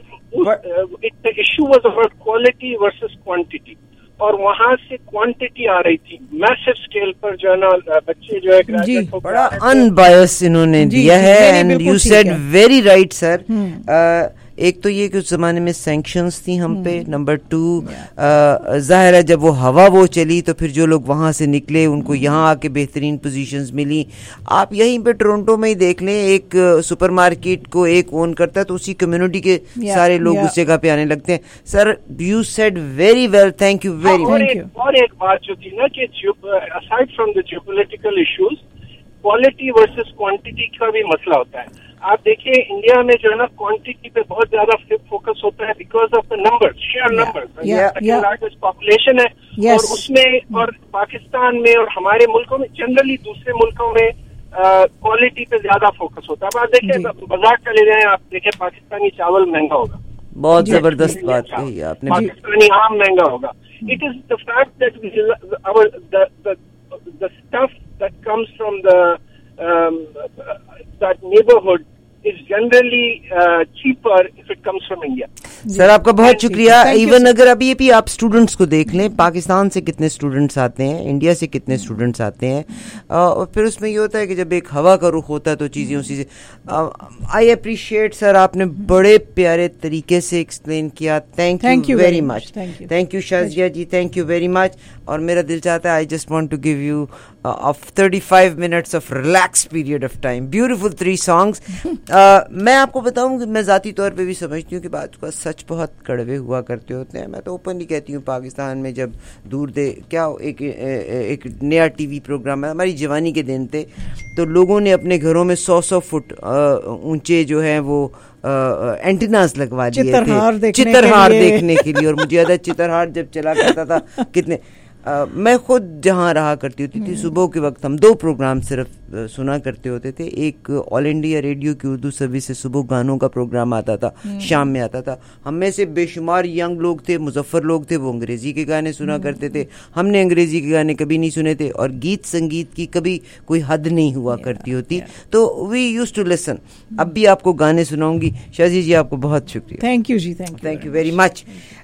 Issue was about quality versus quantity, اور وہاں سے کوانٹٹی آ رہی تھی میسو اسکیل پر جو ہے نا بچے جو ہے بڑا ان بایس انہوں نے دیا ہے. And you said very right sir. ایک تو یہ کہ اس زمانے میں سینکشنز تھیں ہم پہ, نمبر 2 ظاہر ہے جب وہ ہوا وہ چلی تو پھر جو لوگ وہاں سے نکلے ان کو یہاں آ کے بہترین پوزیشنز ملی. آپ یہیں پہ ٹورنٹو میں ہی دیکھ لیں, ایک سپر مارکیٹ کو ایک اون کرتا ہے تو اسی کمیونٹی کے سارے لوگ اس جگہ پہ آنے لگتے ہیں. Sir you said very well, thank you very much. اور ایک بات جو تھی نا کہ aside from the geopolitical issues, quality versus quantity کا بھی مسئلہ ہوتا ہے. آپ دیکھیے انڈیا میں جو ہے نا کوانٹٹی پہ بہت زیادہ فوکس ہوتا ہے because of the number, sheer number, largest population ہے, اور اس میں اور پاکستان میں اور ہمارے ملکوں میں جنرلی دوسرے ملکوں میں کوالٹی پہ زیادہ فوکس ہوتا ہے. اب آپ دیکھیں بازار چلے جائیں, آپ دیکھیں پاکستانی چاول مہنگا ہوگا, بہت زبردست بات کہی آپ نے. پاکستانی آم مہنگا ہوگا. It is the fact that the stuff that comes from that neighborhood is generally cheaper if it comes from India. Sir آپ کا بہت شکریہ. ایون اگر ابھی بھی آپ اسٹوڈنٹس کو دیکھ لیں, پاکستان سے کتنے اسٹوڈنٹس آتے ہیں, انڈیا سے کتنے اسٹوڈنٹس آتے ہیں, اور پھر اس میں یہ ہوتا ہے کہ جب ایک ہوا کا رخ ہوتا ہے تو چیزیں اسی سے. آئی اپریشیٹ سر, آپ نے بڑے پیارے طریقے سے ایکسپلین کیا. Thank you very much. Thank you Shazia ji, thank you very much. اور میرا دل چاہتا ہے I just want to give you of 35 minutes of relaxed period of time. Beautiful 3 songs. میں آپ کو بتاؤں کہ میں ذاتی طور پہ بھی سمجھتی ہوں کہ بات کا سچ بہت کڑوے ہوا کرتے ہوتے ہیں. میں تو اوپنلی کہتی ہوں, پاکستان میں جب دور دے کیا ایک نیا ٹی وی پروگرام ہے, ہماری جوانی کے دن تھے, تو لوگوں نے اپنے گھروں میں 100 فٹ اونچے جو ہیں وہ اینٹیناز لگوا دیے تھے چترہار دیکھنے کے لیے. اور مجھے یاد ہے چترہار جب چلا کرتا تھا کتنے, میں خود جہاں رہا کرتی ہوتی تھی, صبح کے وقت ہم 2 پروگرام صرف سنا کرتے ہوتے تھے. ایک آل انڈیا ریڈیو کی اردو سروس سے صبح گانوں کا پروگرام آتا تھا, شام میں آتا تھا. ہم میں سے بے شمار ینگ لوگ تھے, مظفر لوگ تھے, وہ انگریزی کے گانے سنا کرتے تھے. ہم نے انگریزی کے گانے کبھی نہیں سنے تھے, اور گیت سنگیت کی کبھی کوئی حد نہیں ہوا کرتی ہوتی, تو وی یوز ٹو لسن. اب بھی آپ کو گانے سناؤں گی. شازی جی آپ کو بہت شکریہ. تھینک یو جی, تھینک یو ویری مچ.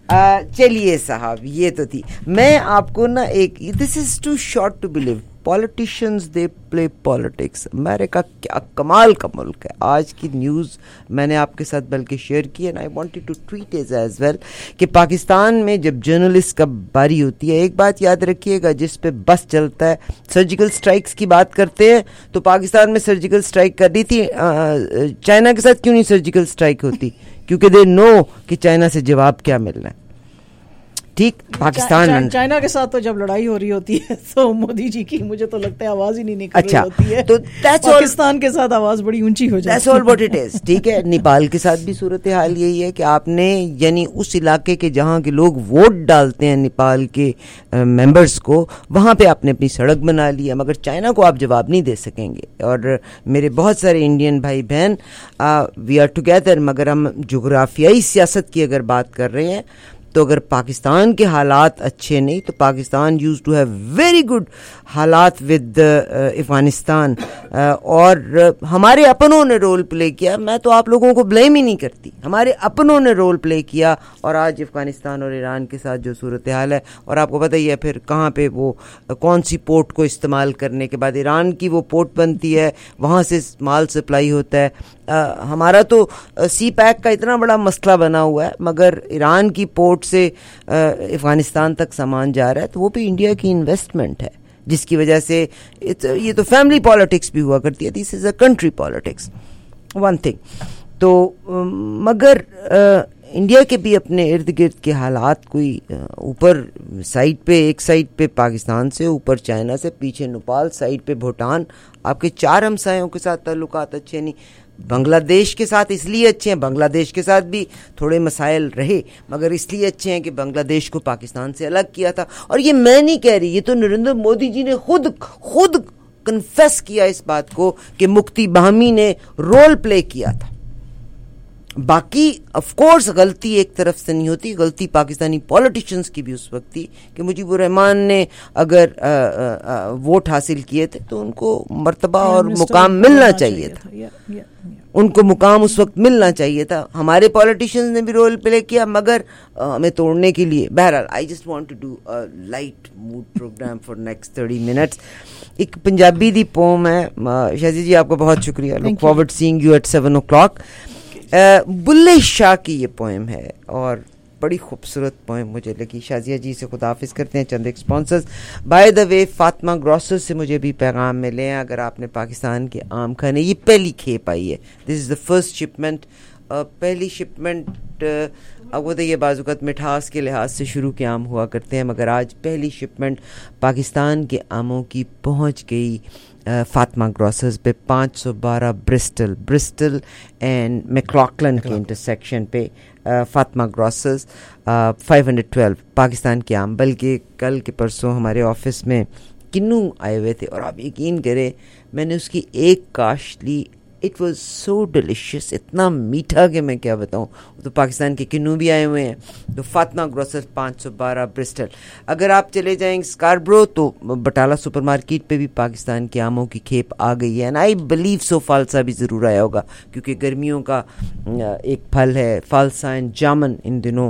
چلیے صاحب, یہ تو تھی. میں آپ کو نا ایک, this is too short to believe, politicians they play politics. امریکہ کیا کمال کا ملک ہے. آج کی نیوز میں نے آپ کے ساتھ بلکہ شیئر کی, and I wanted to tweet as well, کہ پاکستان میں جب جرنلسٹ کا باری ہوتی ہے, ایک بات یاد رکھیے گا, جس پہ بس چلتا ہے. سرجیکل اسٹرائکس کی بات کرتے ہیں تو پاکستان میں سرجیکل اسٹرائک کر رہی تھی. چائنا کے ساتھ کیوں نہیں سرجیکل اسٹرائک ہوتی؟ کیونکہ دے نو کہ چائنا سے جواب کیا ملنا ہے. ٹھیک, پاکستان چائنا کے ساتھ تو جب لڑائی ہو رہی ہوتی ہے تو مودی جی کی مجھے تو لگتا ہے آواز ہی نہیں نکل رہی ہوتی ہے, تو پاکستان کے ساتھ آواز بڑی اونچی ہو جاتی ہے. That's all what it is. ٹھیک ہے, نیپال کے ساتھ بھی صورتحال یہی ہے کہ آپ نے یعنی اس علاقے کے جہاں کے لوگ ووٹ ڈالتے ہیں نیپال کے ممبرس کو, وہاں پہ آپ نے اپنی سڑک بنا لی ہے, مگر چائنا کو آپ جواب نہیں دے سکیں گے. اور میرے بہت سارے انڈین بھائی بہن, وی آر ٹوگیدر, مگر ہم جغرافیائی سیاست کی اگر بات کر رہے ہیں تو اگر پاکستان کے حالات اچھے نہیں تو Pakistan used to have very good حالات ود افغانستان, اور ہمارے اپنوں نے رول پلے کیا. میں تو آپ لوگوں کو بلیم ہی نہیں کرتی, ہمارے اپنوں نے رول پلے کیا. اور آج افغانستان اور ایران کے ساتھ جو صورتحال ہے, اور آپ کو پتہ ہی ہے پھر کہاں پہ وہ کون سی پورٹ کو استعمال کرنے کے بعد ایران کی وہ پورٹ بنتی ہے, وہاں سے مال سپلائی ہوتا ہے. ہمارا تو سی پیک کا اتنا بڑا مسئلہ بنا ہوا ہے, مگر ایران کی پورٹ سے افغانستان تک سامان جا رہا ہے, تو وہ بھی انڈیا کی انویسٹمنٹ ہے, جس کی وجہ سے یہ تو فیملی پالیٹکس بھی ہوا کرتی ہے. This is a country politics one thing. تو مگر انڈیا کے بھی اپنے ارد گرد کے حالات, کوئی اوپر سائڈ پہ ایک سائڈ پہ پاکستان سے, اوپر چائنا سے, پیچھے نیپال, سائڈ پہ بھوٹان, آپ کے 4 ہمسایوں کے ساتھ تعلقات اچھے نہیں. بنگلہ دیش کے ساتھ اس لیے اچھے ہیں, بنگلہ دیش کے ساتھ بھی تھوڑے مسائل رہے, مگر اس لیے اچھے ہیں کہ بنگلہ دیش کو پاکستان سے الگ کیا تھا. اور یہ میں نہیں کہہ رہی, یہ تو نریندر مودی جی نے خود کنفیس کیا اس بات کو کہ مفتی باہمی نے رول پلے کیا تھا. باقی آف کورس غلطی ایک طرف سے نہیں ہوتی, غلطی پاکستانی پولیٹیشنز کی بھی اس وقت تھی کہ مجیب الرحمان نے اگر ووٹ حاصل کیے تھے تو ان کو مرتبہ اور مقام ملنا چاہیے تھا, ان کو مقام اس وقت ملنا چاہیے تھا. ہمارے پولیٹیشنز نے بھی رول پلے کیا, مگر ہمیں توڑنے کے لیے. بہرحال I just want to do light mode program for next 30 minutes. ایک پنجابی دی پوم ہے. شازی جی آپ کا بہت شکریہ. Look forward seeing you at 7 o'clock. Bulleh Shah کی یہ پوئم ہے اور بڑی خوبصورت پوئم مجھے لگی. شازیہ جی سے خداحافظ کرتے ہیں. چند ایک sponsors, by the way Fatima grocer سے مجھے بھی پیغام ملے ہیں. اگر آپ نے پاکستان کے آم کھانے, یہ پہلی کھیپ آئی ہے, this is the first shipment. پہلی شپمنٹ وہ تو یہ بعض اوقات مٹھاس کے لحاظ سے شروع کے آم ہوا کرتے ہیں, مگر آج پہلی شپمنٹ پاکستان کے آموں کی پہنچ گئی فاطمہ گروسرز پہ. 512 برسٹل اینڈ میکلاکلن کے انٹرسیکشن پہ فاطمہ گروسرز. 512 پاکستان کے آم. بلکہ کل کے پرسوں ہمارے آفس میں کنو آئے ہوئے تھے, اور آپ یقین کریں میں نے اس کی ایک کاشت لی, It was so delicious, اتنا میٹھا کہ میں کیا بتاؤں. تو پاکستان کے کنو بھی آئے ہوئے ہیں. تو فاطمہ گروسرز 512 برسٹل. اگر آپ چلے جائیں اسکاربرو تو بٹالہ سپر مارکیٹ پہ بھی پاکستان کے آموں کی کھیپ آ گئی ہے. اینڈ آئی بلیو سو فالسا بھی ضرور آیا ہوگا کیونکہ گرمیوں کا ایک پھل ہے فالسا اینڈ جامن. ان دنوں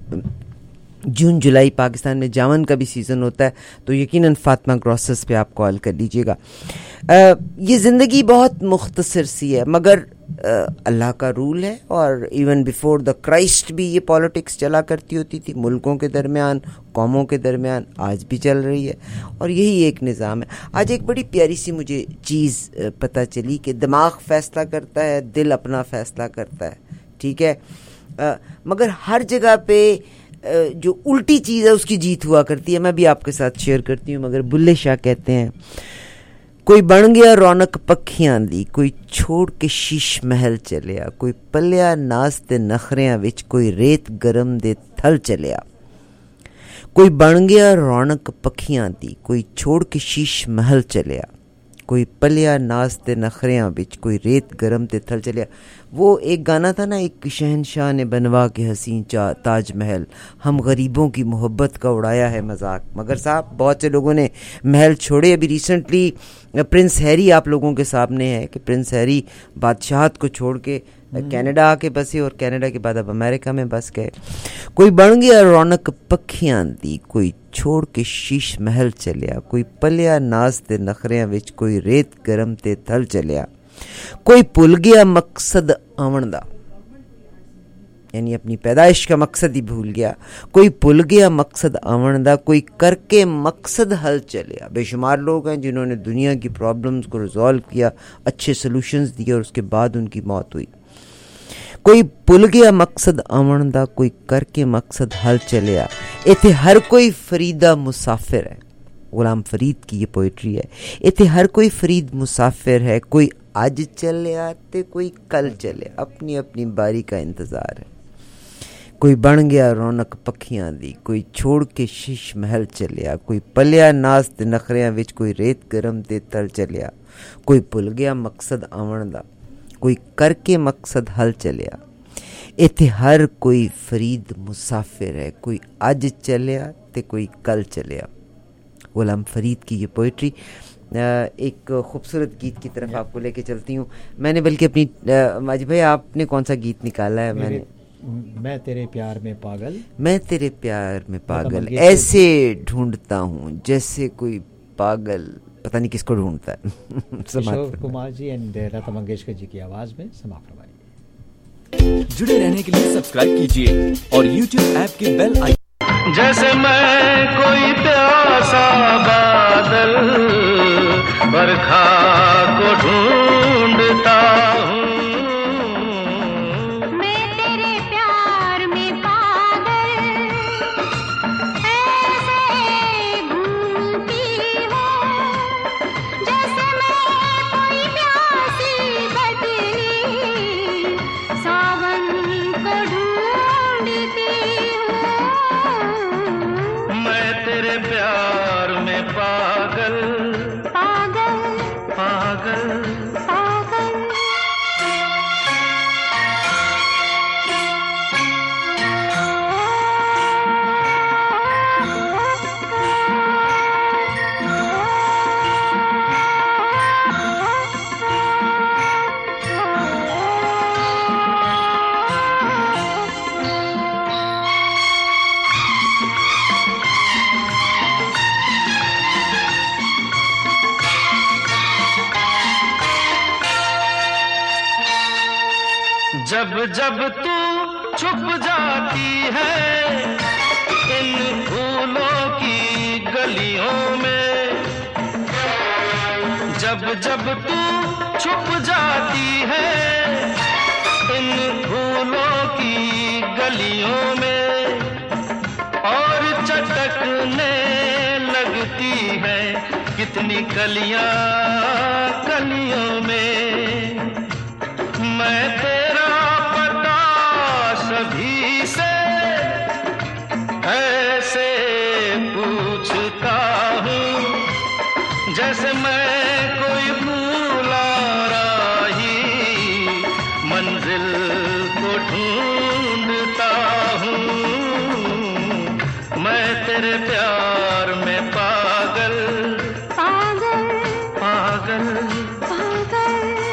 جون جولائی پاکستان میں جامن کا بھی سیزن ہوتا ہے. تو یقیناً فاطمہ گروسرز پہ آپ کال کر لیجیے گا. یہ زندگی بہت مختصر سی ہے مگر اللہ کا رول ہے. اور ایون بیفور دا کرائسٹ بھی یہ پالیٹکس چلا کرتی ہوتی تھی ملکوں کے درمیان, قوموں کے درمیان, آج بھی چل رہی ہے. اور یہی ایک نظام ہے. آج ایک بڑی پیاری سی مجھے چیز پتہ چلی کہ دماغ فیصلہ کرتا ہے, دل اپنا فیصلہ کرتا ہے, ٹھیک ہے, مگر ہر جگہ پہ جو الٹی چیز ہے اس کی جیت ہوا کرتی ہے. میں بھی آپ کے ساتھ شیئر کرتی ہوں. مگر بلے شاہ کہتے ہیں کوئی بن گیا رونق پکھیاں دی, کوئی چھوڑ کے شیش محل چلیا, کوئی پلیا ناز تے نخریاں وچ, کوئی ریت گرم دے تھل چلیا. کوئی بن گیا رونق پکھیاں دی, کوئی چھوڑ کے شیش محل چلیا, کوئی پلیا ناز تے نخریاں وچ, کوئی ریت گرم تے تھل چلیا. وہ ایک گانا تھا نا, ایک شہنشاہ نے بنوا کے حسین تاج محل, ہم غریبوں کی محبت کا اڑایا ہے مذاق. مگر صاحب بہت سے لوگوں نے محل چھوڑے. ابھی ریسنٹلی پرنس ہیری آپ لوگوں کے سامنے ہے کہ پرنس ہیری بادشاہت کو چھوڑ کے کینیڈا آ کے بسے اور کینیڈا کے بعد اب امریکہ میں بس گئے. کوئی بن گیا رونق پکھیاں دی, کوئی چھوڑ کے شیش محل چلیا, کوئی پلیا ناز تے نخریاں وچ, کوئی ریت گرم تے تھل چلیا. کوئی بھول گیا مقصد آون دا, یعنی اپنی پیدائش کا مقصد ہی بھول گیا. کوئی بھول گیا مقصد آون دا, کوئی کر کے مقصد حل چلیا. بے شمار لوگ ہیں جنہوں نے دنیا کی پرابلمز کو ریزالو کیا, اچھے سلوشنز دیے اور اس کے بعد ان کی موت ہوئی. کوئی بھول گیا مقصد آون دا, کوئی کر کے مقصد حل چلیا. ایتھے ہر کوئی فریدہ مسافر ہے. غلام فرید کی یہ پوئٹری ہے. ایتھے ہر کوئی فرید مسافر ہے, کوئی آج چلیا تے کوئی کل چلیا, اپنی اپنی باری کا انتظار ہے. کوئی بن گیا رونق پکھیاں دی, کوئی چھوڑ کے شیش محل چلیا, کوئی پلیا ناز تے نخریاں وچ, کوئی ریت گرم تے تل چلیا. کوئی بھول گیا مقصد آون دا, کوئی کر کے مقصد حل چلیا. ایتھے ہر کوئی فرید مسافر ہے, کوئی آج چلیا تے کوئی کل چلیا. غلام فرید کی یہ پوئٹری. ایک خوبصورت گیت کی طرف آپ کو لے کے چلتی ہوں. میں نے بلکہ اپنی ماجد بھائی آپ نے کون سا گیت نکالا ہے؟ میں تیرے پیار میں پاگل, میں تیرے پیار میں پاگل, ایسے ڈھونڈتا ہوں جیسے کوئی پاگل پتہ نہیں کس کو ڈھونڈتا ہے. کشور کمار جی اینڈ لتا منگیشکر جی کی آواز میں سماعت فرمائیے. جڑے رہنے کے لیے سبسکرائب کیجیے اور یوٹیوب ایپ کے بیل آئیکن. جیسے میں کوئی پیاسا بادل برکھا کو ڈھونڈتا ہوں, میں تیرے پیار میں پاگل ایسے گھومتی ہوں, جیسے میں کوئی پیاسی بدلی ساون کو ڈھونڈتی ہوں. میں تیرے پیار میں پاگل پاگل پاگل پاگل. جب جب تو چھپ جاتی ہے ان پھولوں کی گلیوں میں, جب جب تو چھپ جاتی ہے ان پھولوں کی گلیوں میں, اور چٹکنے لگتی ہے کتنی کلیاں کلیوں میں. میں تیرا پتا سبھی سے ایسے پوچھتا ہوں, جیسے میں کوئی بھولا راہی ढूंढता हूँ, मैं तेरे प्यार में पागल पागल पागल पागल।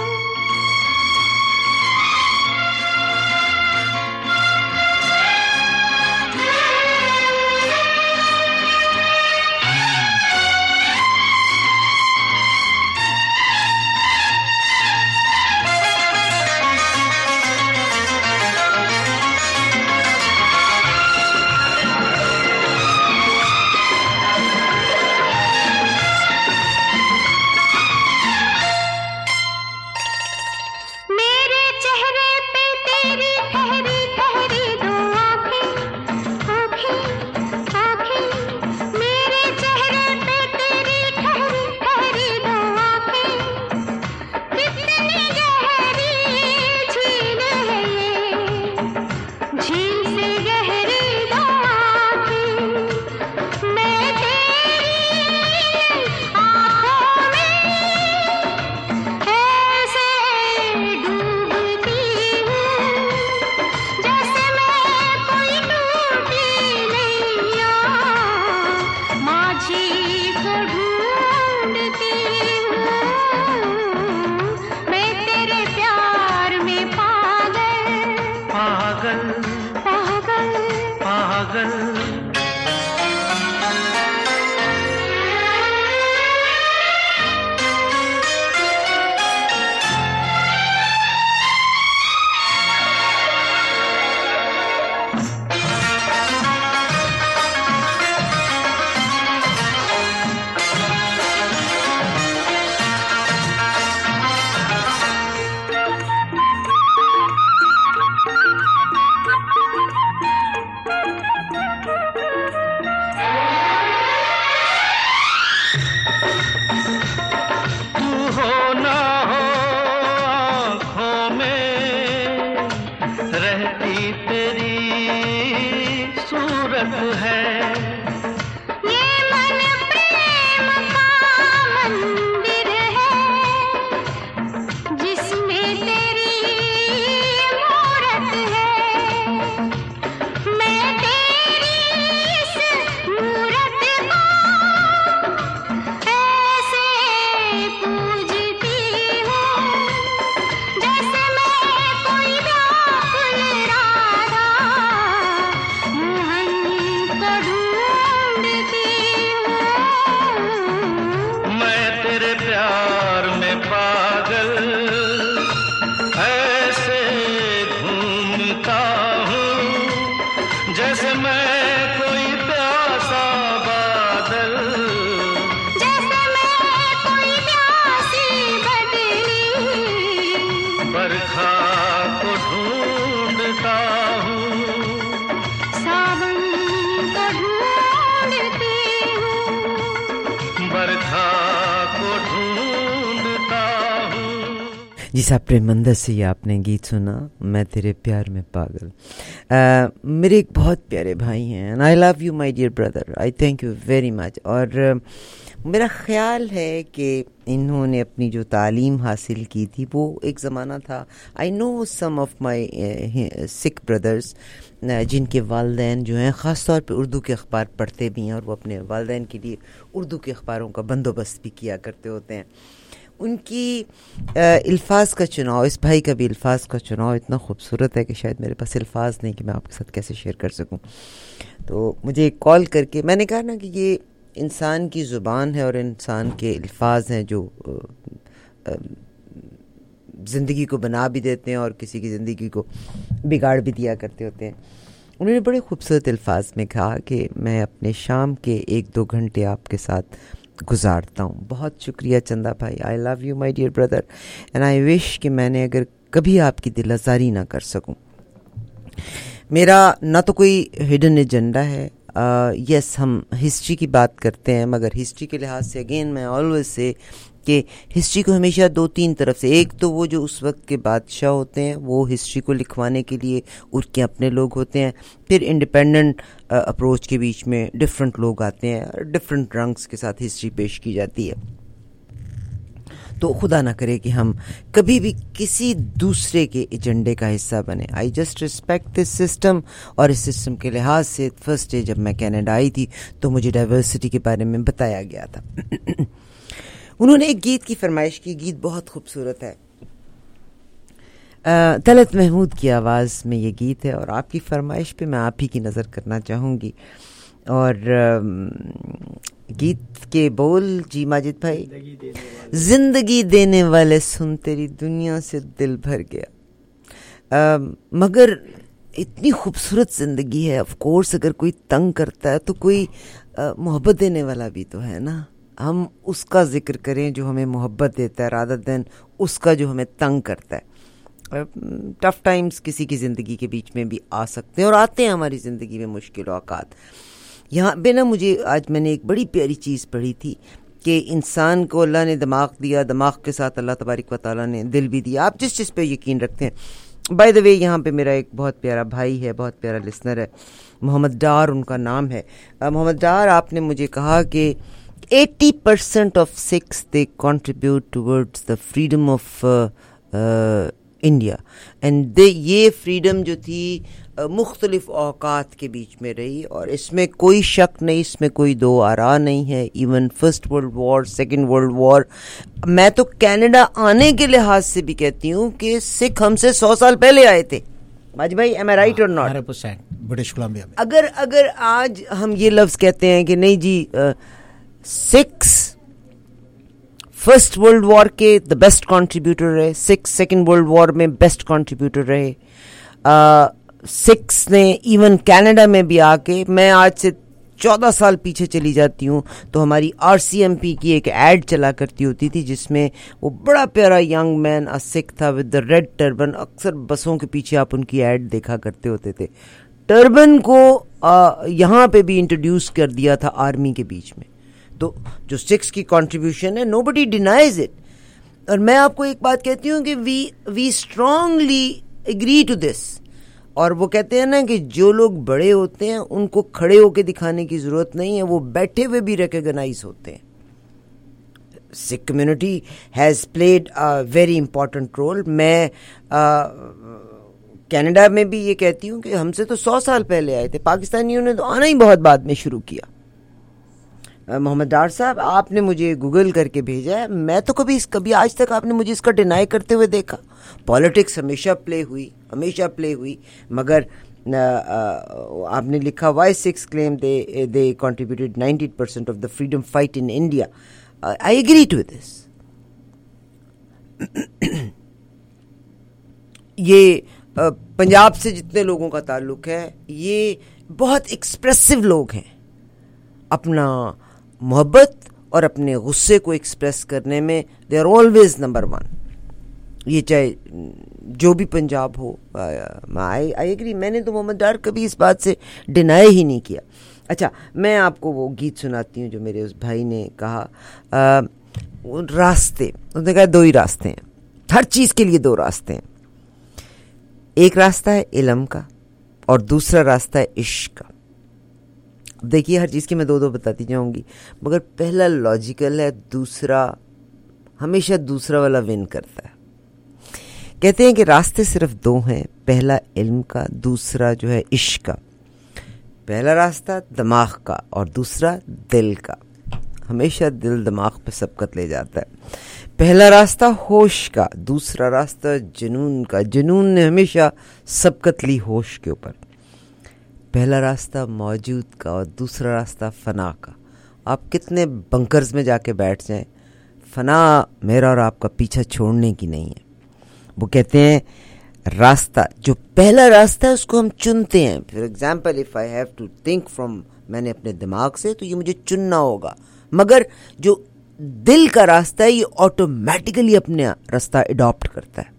جی صاحب پریمندر سے یہ آپ نے گیت سنا میں تیرے پیار میں پاگل. میرے ایک بہت پیارے بھائی ہیں and I love you my dear brother, I thank you very much. اور میرا خیال ہے کہ انہوں نے اپنی جو تعلیم حاصل کی تھی وہ ایک زمانہ تھا. I know some of my Sikh brothers جن کے والدین جو ہیں خاص طور پہ اردو کے اخبار پڑھتے بھی ہیں اور وہ اپنے والدین کے لیے اردو کے اخباروں کا بندوبست بھی کیا کرتے ہوتے ہیں. ان کی الفاظ کا چناؤ، اس بھائی کا بھی الفاظ کا چناؤ اتنا خوبصورت ہے کہ شاید میرے پاس الفاظ نہیں کہ میں آپ کے ساتھ کیسے شیئر کر سکوں. تو مجھے کال کر کے میں نے کہا نا کہ یہ انسان کی زبان ہے اور انسان کے الفاظ ہیں جو زندگی کو بنا بھی دیتے ہیں اور کسی کی زندگی کو بگاڑ بھی دیا کرتے ہوتے ہیں. انہوں نے بڑے خوبصورت الفاظ میں کہا کہ میں اپنے شام کے 1-2 گھنٹے آپ کے ساتھ گزارتا ہوں. بہت شکریہ چندہ بھائی. I love you my dear brother and I wish کہ میں نے اگر کبھی آپ کی دل آزاری نہ کر سکوں. میرا نہ تو کوئی ہڈن ایجنڈا ہے. یس ہم ہسٹری کی بات کرتے ہیں مگر ہسٹری کے لحاظ سے اگین میں آلویز سے کہ ہسٹری کو ہمیشہ 2-3 طرف سے، ایک تو وہ جو اس وقت کے بادشاہ ہوتے ہیں وہ ہسٹری کو لکھوانے کے لیے ان کے اپنے لوگ ہوتے ہیں، پھر انڈیپینڈنٹ اپروچ کے بیچ میں ڈفرینٹ لوگ آتے ہیں، ڈفرینٹ رنگس کے ساتھ ہسٹری پیش کی جاتی ہے. تو خدا نہ کرے کہ ہم کبھی بھی کسی دوسرے کے ایجنڈے کا حصہ بنیں. I just respect this system, اور اس سسٹم کے لحاظ سے فرسٹ ڈے جب میں کینیڈا آئی تھی تو مجھے ڈائیورسٹی کے بارے میں بتایا گیا تھا. انہوں نے ایک گیت کی فرمائش کی, گیت بہت خوبصورت ہے, طلعت محمود کی آواز میں یہ گیت ہے, اور آپ کی فرمائش پہ میں آپ ہی کی نظر کرنا چاہوں گی. اور گیت کے بول جی ماجد بھائی, زندگی دینے والے سن تیری دنیا سے دل بھر گیا. مگر اتنی خوبصورت زندگی ہے, آف کورس اگر کوئی تنگ کرتا ہے تو کوئی محبت دینے والا بھی تو ہے نا. ہم اس کا ذکر کریں جو ہمیں محبت دیتا ہے رادر دین اس کا جو ہمیں تنگ کرتا ہے. ٹف ٹائمز کسی کی زندگی کے بیچ میں بھی آ سکتے ہیں, اور آتے ہیں ہماری زندگی میں مشکل اوقات. یہاں پہ نا مجھے آج میں نے ایک بڑی پیاری چیز پڑھی تھی کہ انسان کو اللہ نے دماغ دیا, دماغ کے ساتھ اللہ تبارک و تعالیٰ نے دل بھی دیا. آپ جس پہ یقین رکھتے ہیں. بائی دا وے یہاں پہ میرا ایک بہت پیارا بھائی ہے, بہت پیارا لسنر ہے, محمد ڈار ان کا نام ہے. محمد ڈار, آپ نے مجھے کہا کہ 80% of Sikhs they contribute towards the freedom of India, and یہ فریڈم جو تھی مختلف اوقات کے بیچ میں رہی, اور اس میں کوئی شک نہیں, اس میں کوئی دو آرا نہیں ہے. Even first world war, second world war, میں تو کینیڈا آنے کے لحاظ سے بھی کہتی ہوں کہ سکھ ہم سے 100 سال پہلے آئے تھے. باجی بھائی, ایم آئی رائٹ اور ناٹ؟ 100% برٹش کولمبیا میں. اگر آج ہم یہ لفظ کہتے ہیں کہ نہیں جی سکھ فرسٹ ورلڈ وار کے دا بیسٹ کنٹریبیوٹر رہے, سکھ سیکنڈ ورلڈ وار میں بیسٹ کنٹریبیوٹر رہے, سکھس نے ایون کینیڈا میں بھی آ کے, میں آج سے 14 سال پیچھے چلی جاتی ہوں تو ہماری RCMP کی ایک ایڈ چلا کرتی ہوتی تھی جس میں وہ بڑا پیارا ینگ مین سکھ تھا ود دا ریڈ ٹربن. اکثر بسوں کے پیچھے آپ ان کی ایڈ دیکھا کرتے ہوتے تھے. ٹربن کو یہاں پہ بھی انٹروڈیوس کر دیا تھا آرمی کے بیچ میں. تو جو سکھس کی کنٹریبیوشن ہے, نو بڈی ڈینائز اٹ. اور میں آپ کو ایک بات کہتی ہوں کہ we strongly agree to this. اور وہ کہتے ہیں نا کہ جو لوگ بڑے ہوتے ہیں ان کو کھڑے ہو کے دکھانے کی ضرورت نہیں ہے, وہ بیٹھے ہوئے بھی ریکگنائز ہوتے ہیں. Sikh community has played very important role. میں کینیڈا میں بھی یہ کہتی ہوں کہ ہم سے تو 100 سال پہلے آئے تھے, پاکستانیوں نے تو آنا ہی بہت بعد میں شروع کیا. محمد ڈار صاحب, آپ نے مجھے گوگل کر کے بھیجا ہے, میں تو کبھی آج تک آپ نے مجھے اس کا ڈینائی کرتے ہوئے دیکھا. پالیٹکس ہمیشہ پلے ہوئی, مگر آپ نے لکھا why Sikhs claim they contributed 90% of the freedom fight in India. I agree to this. یہ پنجاب سے جتنے لوگوں کا تعلق ہے یہ بہت ایکسپریسو لوگ ہیں. اپنا محبت اور اپنے غصے کو ایکسپریس کرنے میں دے آر آلویز نمبر 1. یہ چاہے جو بھی پنجاب ہو. I agree. میں نے تو محمد ڈار کبھی اس بات سے ڈینائی ہی نہیں کیا. اچھا, میں آپ کو وہ گیت سناتی ہوں جو میرے اس بھائی نے کہا. راستے, اس نے کہا 2 ہی راستے ہیں, ہر چیز کے لیے 2 راستے ہیں. ایک راستہ ہے علم کا اور دوسرا راستہ ہے عشق کا. دیکھیے ہر چیز کی میں 2 بتاتی جاؤں گی, مگر پہلا لاجیکل ہے, دوسرا ہمیشہ دوسرا والا ون کرتا ہے. کہتے ہیں کہ راستے صرف 2 ہیں, پہلا علم کا, دوسرا جو ہے عشق کا. پہلا راستہ دماغ کا اور دوسرا دل کا. ہمیشہ دل دماغ پہ سبقت لے جاتا ہے. پہلا راستہ ہوش کا, دوسرا راستہ جنون کا. جنون نے ہمیشہ سبقت لی ہوش کے اوپر. پہلا راستہ موجود کا اور دوسرا راستہ فنا کا. آپ کتنے بنکرز میں جا کے بیٹھ جائیں, فنا میرا اور آپ کا پیچھا چھوڑنے کی نہیں ہے. وہ کہتے ہیں راستہ جو پہلا راستہ ہے اس کو ہم چنتے ہیں. For example if I have to think from, میں نے اپنے دماغ سے, تو یہ مجھے چننا ہوگا. مگر جو دل کا راستہ ہے یہ آٹومیٹیکلی اپنے راستہ اڈاپٹ کرتا ہے.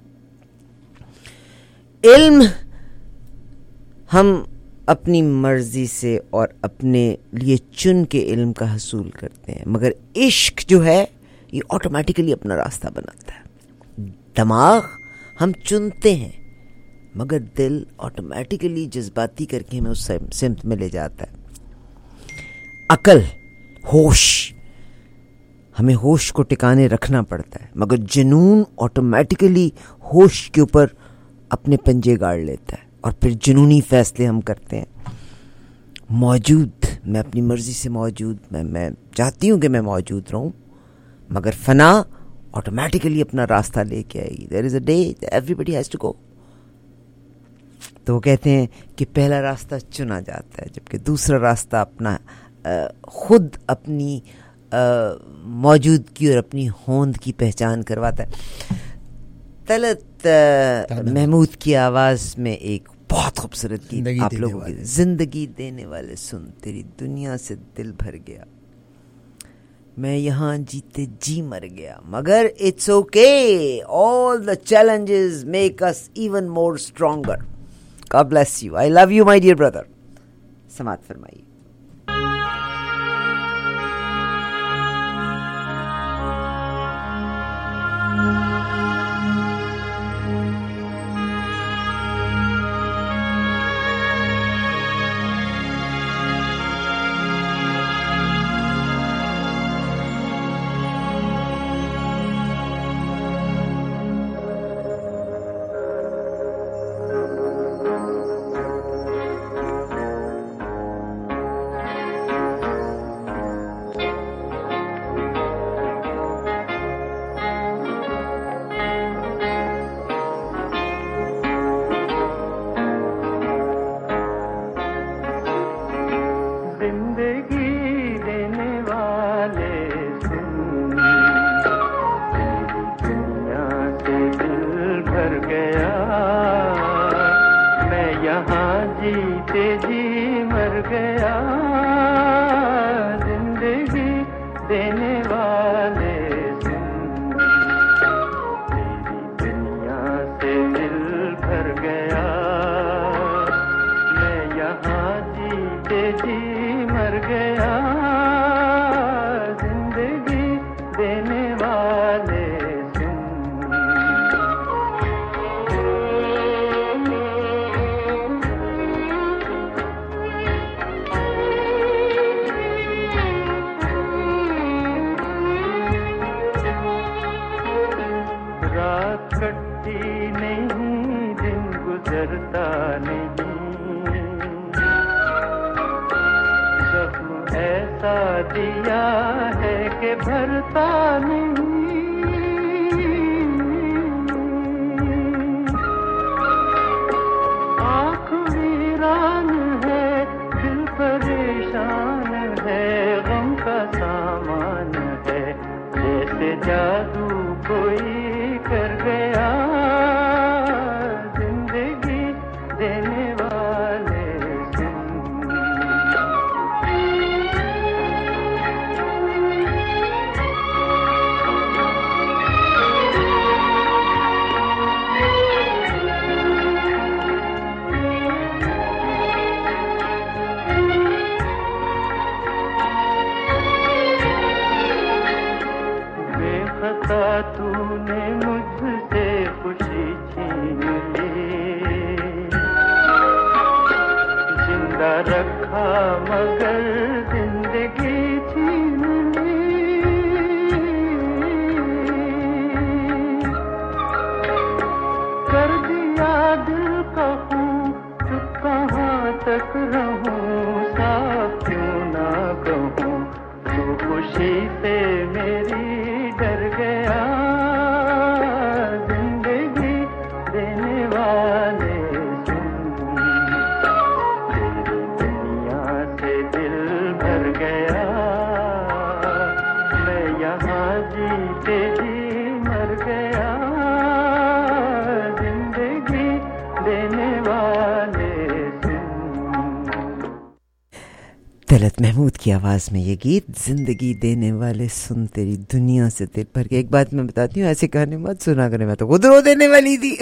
علم ہم اپنی مرضی سے اور اپنے لیے چن کے علم کا حصول کرتے ہیں, مگر عشق جو ہے یہ آٹومیٹیکلی اپنا راستہ بناتا ہے. دماغ ہم چنتے ہیں مگر دل آٹومیٹیکلی جذباتی کر کے ہمیں اس سمت میں لے جاتا ہے. عقل, ہوش, ہمیں ہوش کو ٹکانے رکھنا پڑتا ہے، مگر جنون آٹومیٹیکلی ہوش کے اوپر اپنے پنجے گاڑ لیتا ہے اور پھر جنونی فیصلے ہم کرتے ہیں. موجود، میں اپنی مرضی سے موجود، میں چاہتی ہوں کہ میں موجود رہوں، مگر فنا آٹومیٹیکلی اپنا راستہ لے کے آئے گی. There is a day everybody has to go. تو وہ کہتے ہیں کہ پہلا راستہ چنا جاتا ہے، جبکہ دوسرا راستہ اپنا خود اپنی موجودگی اور اپنی ہوند کی پہچان کرواتا ہے. طلعت محمود کی آواز میں ایک بہت خوبصورت گیت آپ لوگوں کی، زندگی دینے والے سن، تیری دنیا سے دل بھر گیا، میں یہاں جیتے جی مر گیا، مگر it's okay, all the challenges make us even more stronger. God bless you. I love you, my dear brother. سماعت فرمائیے. طلعت محمود کی آواز میں یہ گیت زندگی دینے والے سن تیری دنیا سے دل بھر کے. ایک بات میں بتاتی ہوں، ایسے گانے مت سنا کرے، میں تو خود رو دینے والی تھی.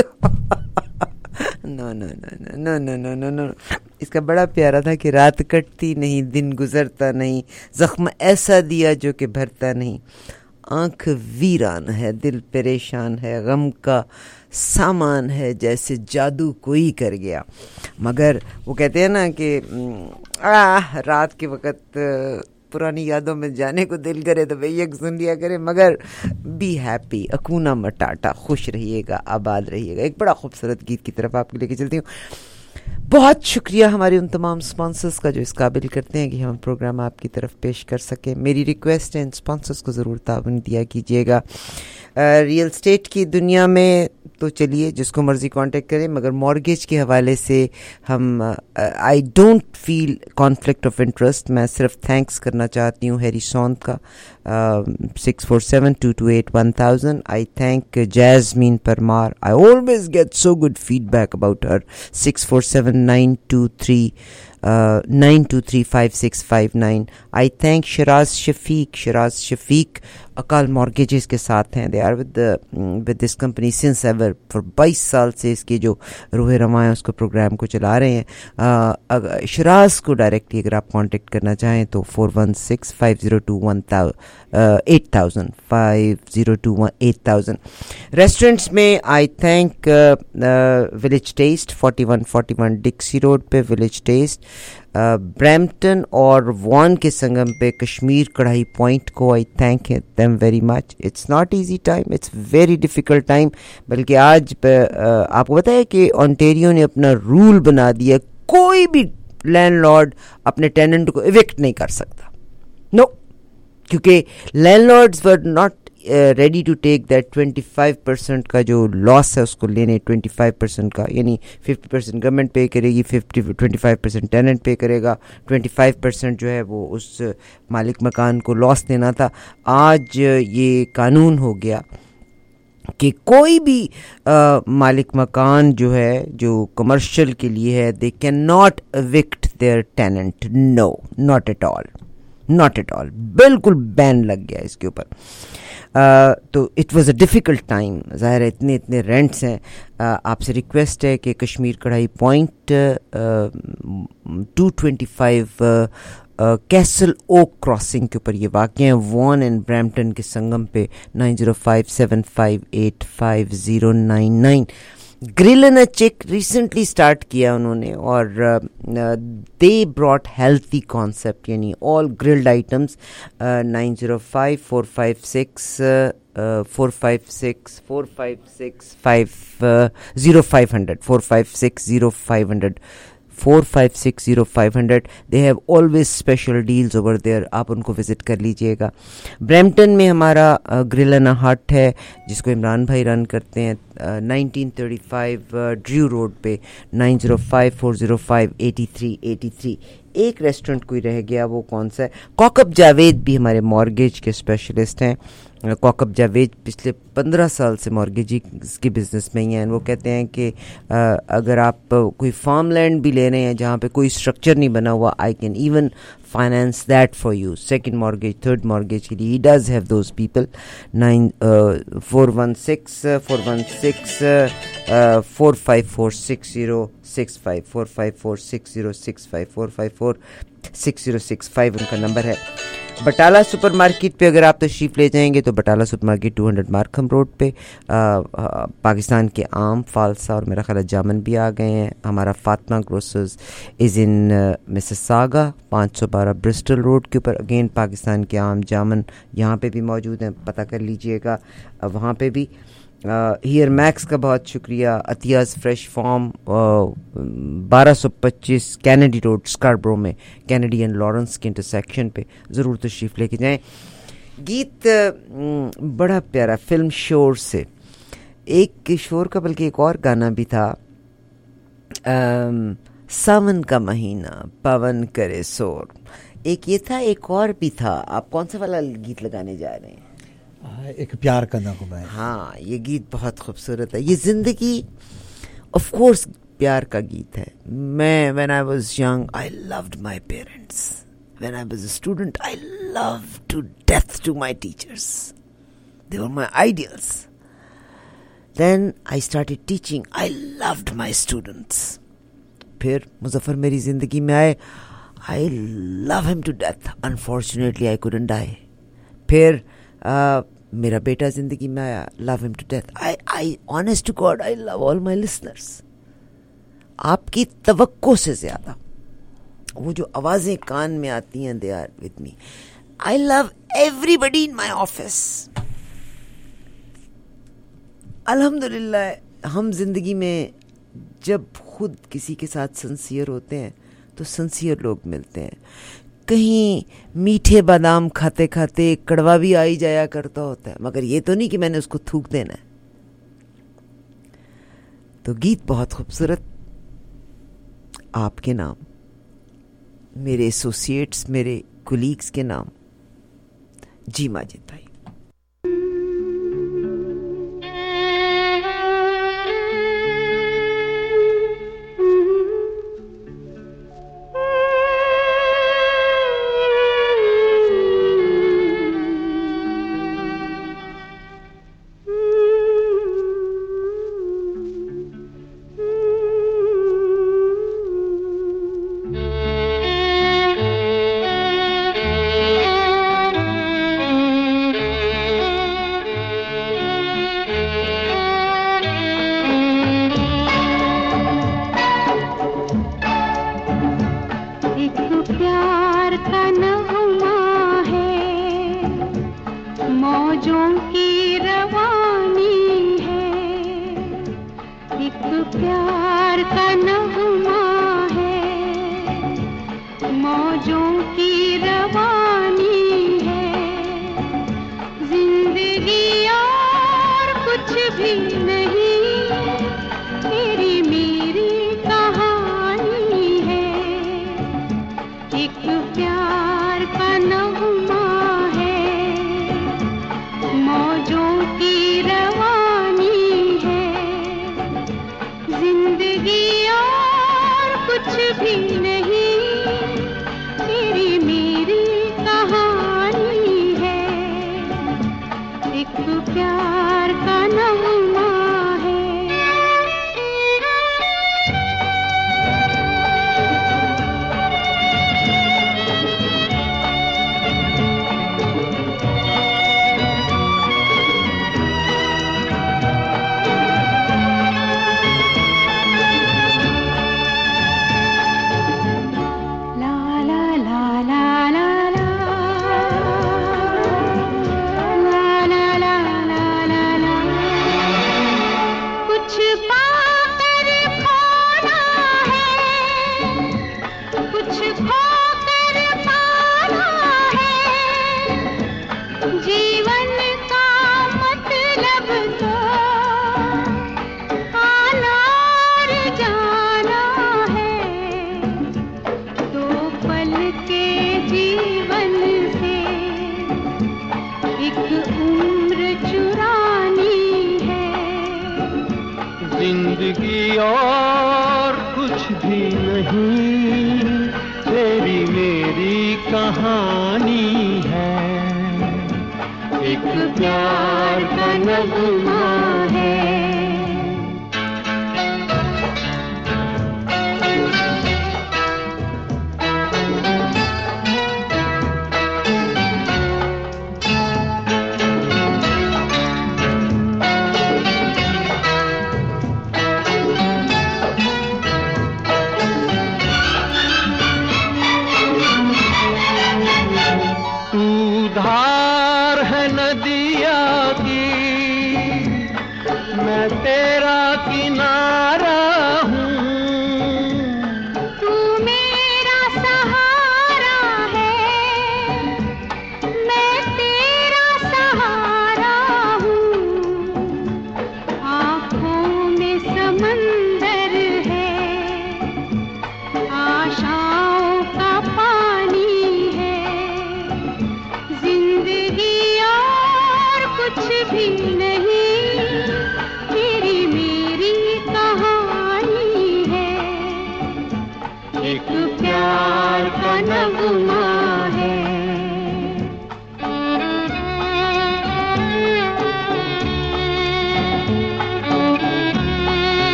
نو نو نو نو نو نو نو نو. اس کا بڑا پیارا تھا کہ رات کٹتی نہیں، دن گزرتا نہیں، زخم ایسا دیا جو کہ بھرتا نہیں، آنکھ ویران ہے، دل پریشان ہے، غم کا سامان ہے، جیسے جادو کوئی کر گیا. مگر وہ کہتے ہیں نا کہ رات کے وقت पुरानी यादों में जाने को दिल करे तो भैया सुन लिया करे, मगर बी हैप्पी, अकूना मटाटा, खुश रहिएगा, आबाद रहिएगा. एक बड़ा खूबसूरत गीत की तरफ आपको लेके चलती हूँ. बहुत शुक्रिया हमारे उन तमाम स्पॉन्सर्स का जो इस काबिल करते हैं कि हम प्रोग्राम आपकी तरफ पेश कर सकें. मेरी रिक्वेस्ट है इन स्पॉन्सर्स को ज़रूर ताउन दिया कीजिएगा. रियल स्टेट की दुनिया में तो चलिए जिसको मर्ज़ी कांटेक्ट करें, मगर मॉर्गेज के हवाले से हम I don't feel conflict of interest. मैं सिर्फ थैंक्स करना चाहती हूँ हैरी सौंद का, 647-228-1000. I thank Jasmine Parmar. I always get so good feedback about her. 647-923-5659. I thank Shiraz Shafiq. Akal mortgages के साथ हैं. They are with this company since ever. For 22 साल से इसके जो रूह रवां है उसको प्रोग्राम को चला रहे हैं. शिराज को डायरेक्टली अगर आप कांटेक्ट करना चाहें तो 416-502-8000 502-8000. रेस्टोरेंट्स में I thank village taste, 4141 Dixie road पे विलेज टेस्ट. ब्रैम्पटन और वॉन के संगम पे कश्मीर कढ़ाई पॉइंट को I thank them very much. It's not easy time, it's very difficult time. बल्कि आज आपको पता है कि ओंटारियो ने अपना रूल बना दिया, कोई भी लैंडलॉर्ड अपने टेनेंट को इविक्ट नहीं कर सकता. नो, क्योंकि landlords were not ready to take that 25% का जो लॉस है उसको लेने. 25% का यानी 50% गवर्नमेंट पे करेगी, 25% टेनेंट पे करेगा, 25% जो है वो उस मालिक मकान को लॉस देना था. आज ये कानून हो गया कि कोई भी मालिक मकान जो है जो कमर्शियल के लिए है, they can not evict their tenant. No, not at all, बिल्कुल बैन लग गया इसके ऊपर. तो it was a difficult time. ज़ाहिर है इतने रेंट्स हैं. आपसे रिक्वेस्ट है कि Kashmir kadai point 225 castle okay crossing के ऊपर ये वाक़ हैं. वॉन एंड ब्रैम्पटन के संगम पे 9057585099. ग्रिल एंड अ चिक रिसेंटली स्टार्ट किया उन्होंने, और दे ब्रॉट हेल्थी कॉन्सेप्ट, यानी all grilled items. 905456 456 4560500. They have always special deals over there. आप उनको विज़िट कर लीजिएगा. ब्रैम्पटन में हमारा ग्रिल एंड हट है जिसको इमरान भाई रन करते हैं. 1935 ड्रू रोड पे 9054058383. एक रेस्टोरेंट कोई रह गया, वो कौन सा है? कॉकब जावेद भी हमारे मॉर्गेज के स्पेशलिस्ट हैं. कॉकब जावेद पिछले 15 साल से मॉर्गेज के बिज़नेस में ही हैं. वो कहते हैं कि अगर आप कोई फार्म लैंड भी ले रहे हैं जहाँ पे कोई स्ट्रक्चर नहीं बना हुआ, I can even finance that for you. Second mortgage, third mortgage के लिए ही डज हैव दोज पीपल. 416 4546065 4546065 4546065 उनका नंबर है. बटाला सुपर मार्केट पे अगर आप तशरीफ़ ले जाएंगे तो Batala super market 200 Markham road पे पाकिस्तान के आम, फालसा और मेरा ख्याल जामन भी आ गए हैं. हमारा Fatima grocers is in Mississauga 512 Bristol road के ऊपर. अगेन पाकिस्तान के आम, जामन यहाँ पे भी मौजूद हैं, पता कर लीजिएगा वहाँ पे भी. हियर मैक्स का बहुत शुक्रिया. Atiyaz fresh farm 1225 Kennedy road Scarborough में, कैनेडी एंड लॉरेंस के इंटरसेक्शन पे ज़रूर तशरीफ़ लेके जाएं. गीत बड़ा प्यारा फिल्म शोर से, एक शोर का बल्कि एक और गाना भी था, सावन का महीना पवन करे शोर. एक ये था, एक और भी था. आप कौन सा वाला गीत लगाने जा रहे हैं? एक प्यार का नगमा है. हाँ, ये गीत बहुत खूबसूरत है. ये ज़िंदगी ऑफ कोर्स प्यार का गीत है. मैं when I was young I loved my parents. When I was a student I loved to death to my teachers. They were my ideals. Then I started teaching. I loved my students. फिर मुजफ्फर मेरी ज़िंदगी में आए. I love him to death. Unfortunately I couldn't die. फिर मेरा बेटा ज़िंदगी में आया. Love him to death. I honest to God I love all my listeners. आपकी तवक्को से ज़्यादा وہ جو آوازیں کان میں آتی ہیں, they are with me. I love everybody in my office. الحمدللہ ہم زندگی میں جب خود کسی کے ساتھ سنسیئر ہوتے ہیں تو سنسیئر لوگ ملتے ہیں. کہیں میٹھے بادام کھاتے کھاتے کڑوا بھی آئی جایا کرتا ہوتا ہے, مگر یہ تو نہیں کہ میں نے اس کو تھوک دینا ہے. تو گیت بہت خوبصورت آپ کے نام, میرے ایسوسیٹس, میرے کولیگز کے نام. جی ماجد بھائی.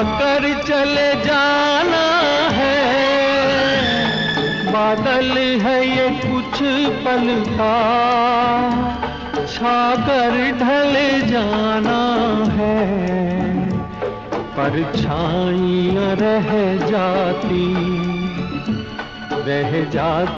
आकर चले जाना है, बादल है ये कुछ पल का, छाकर ढले जाना है, परछाइयाँ रह जाती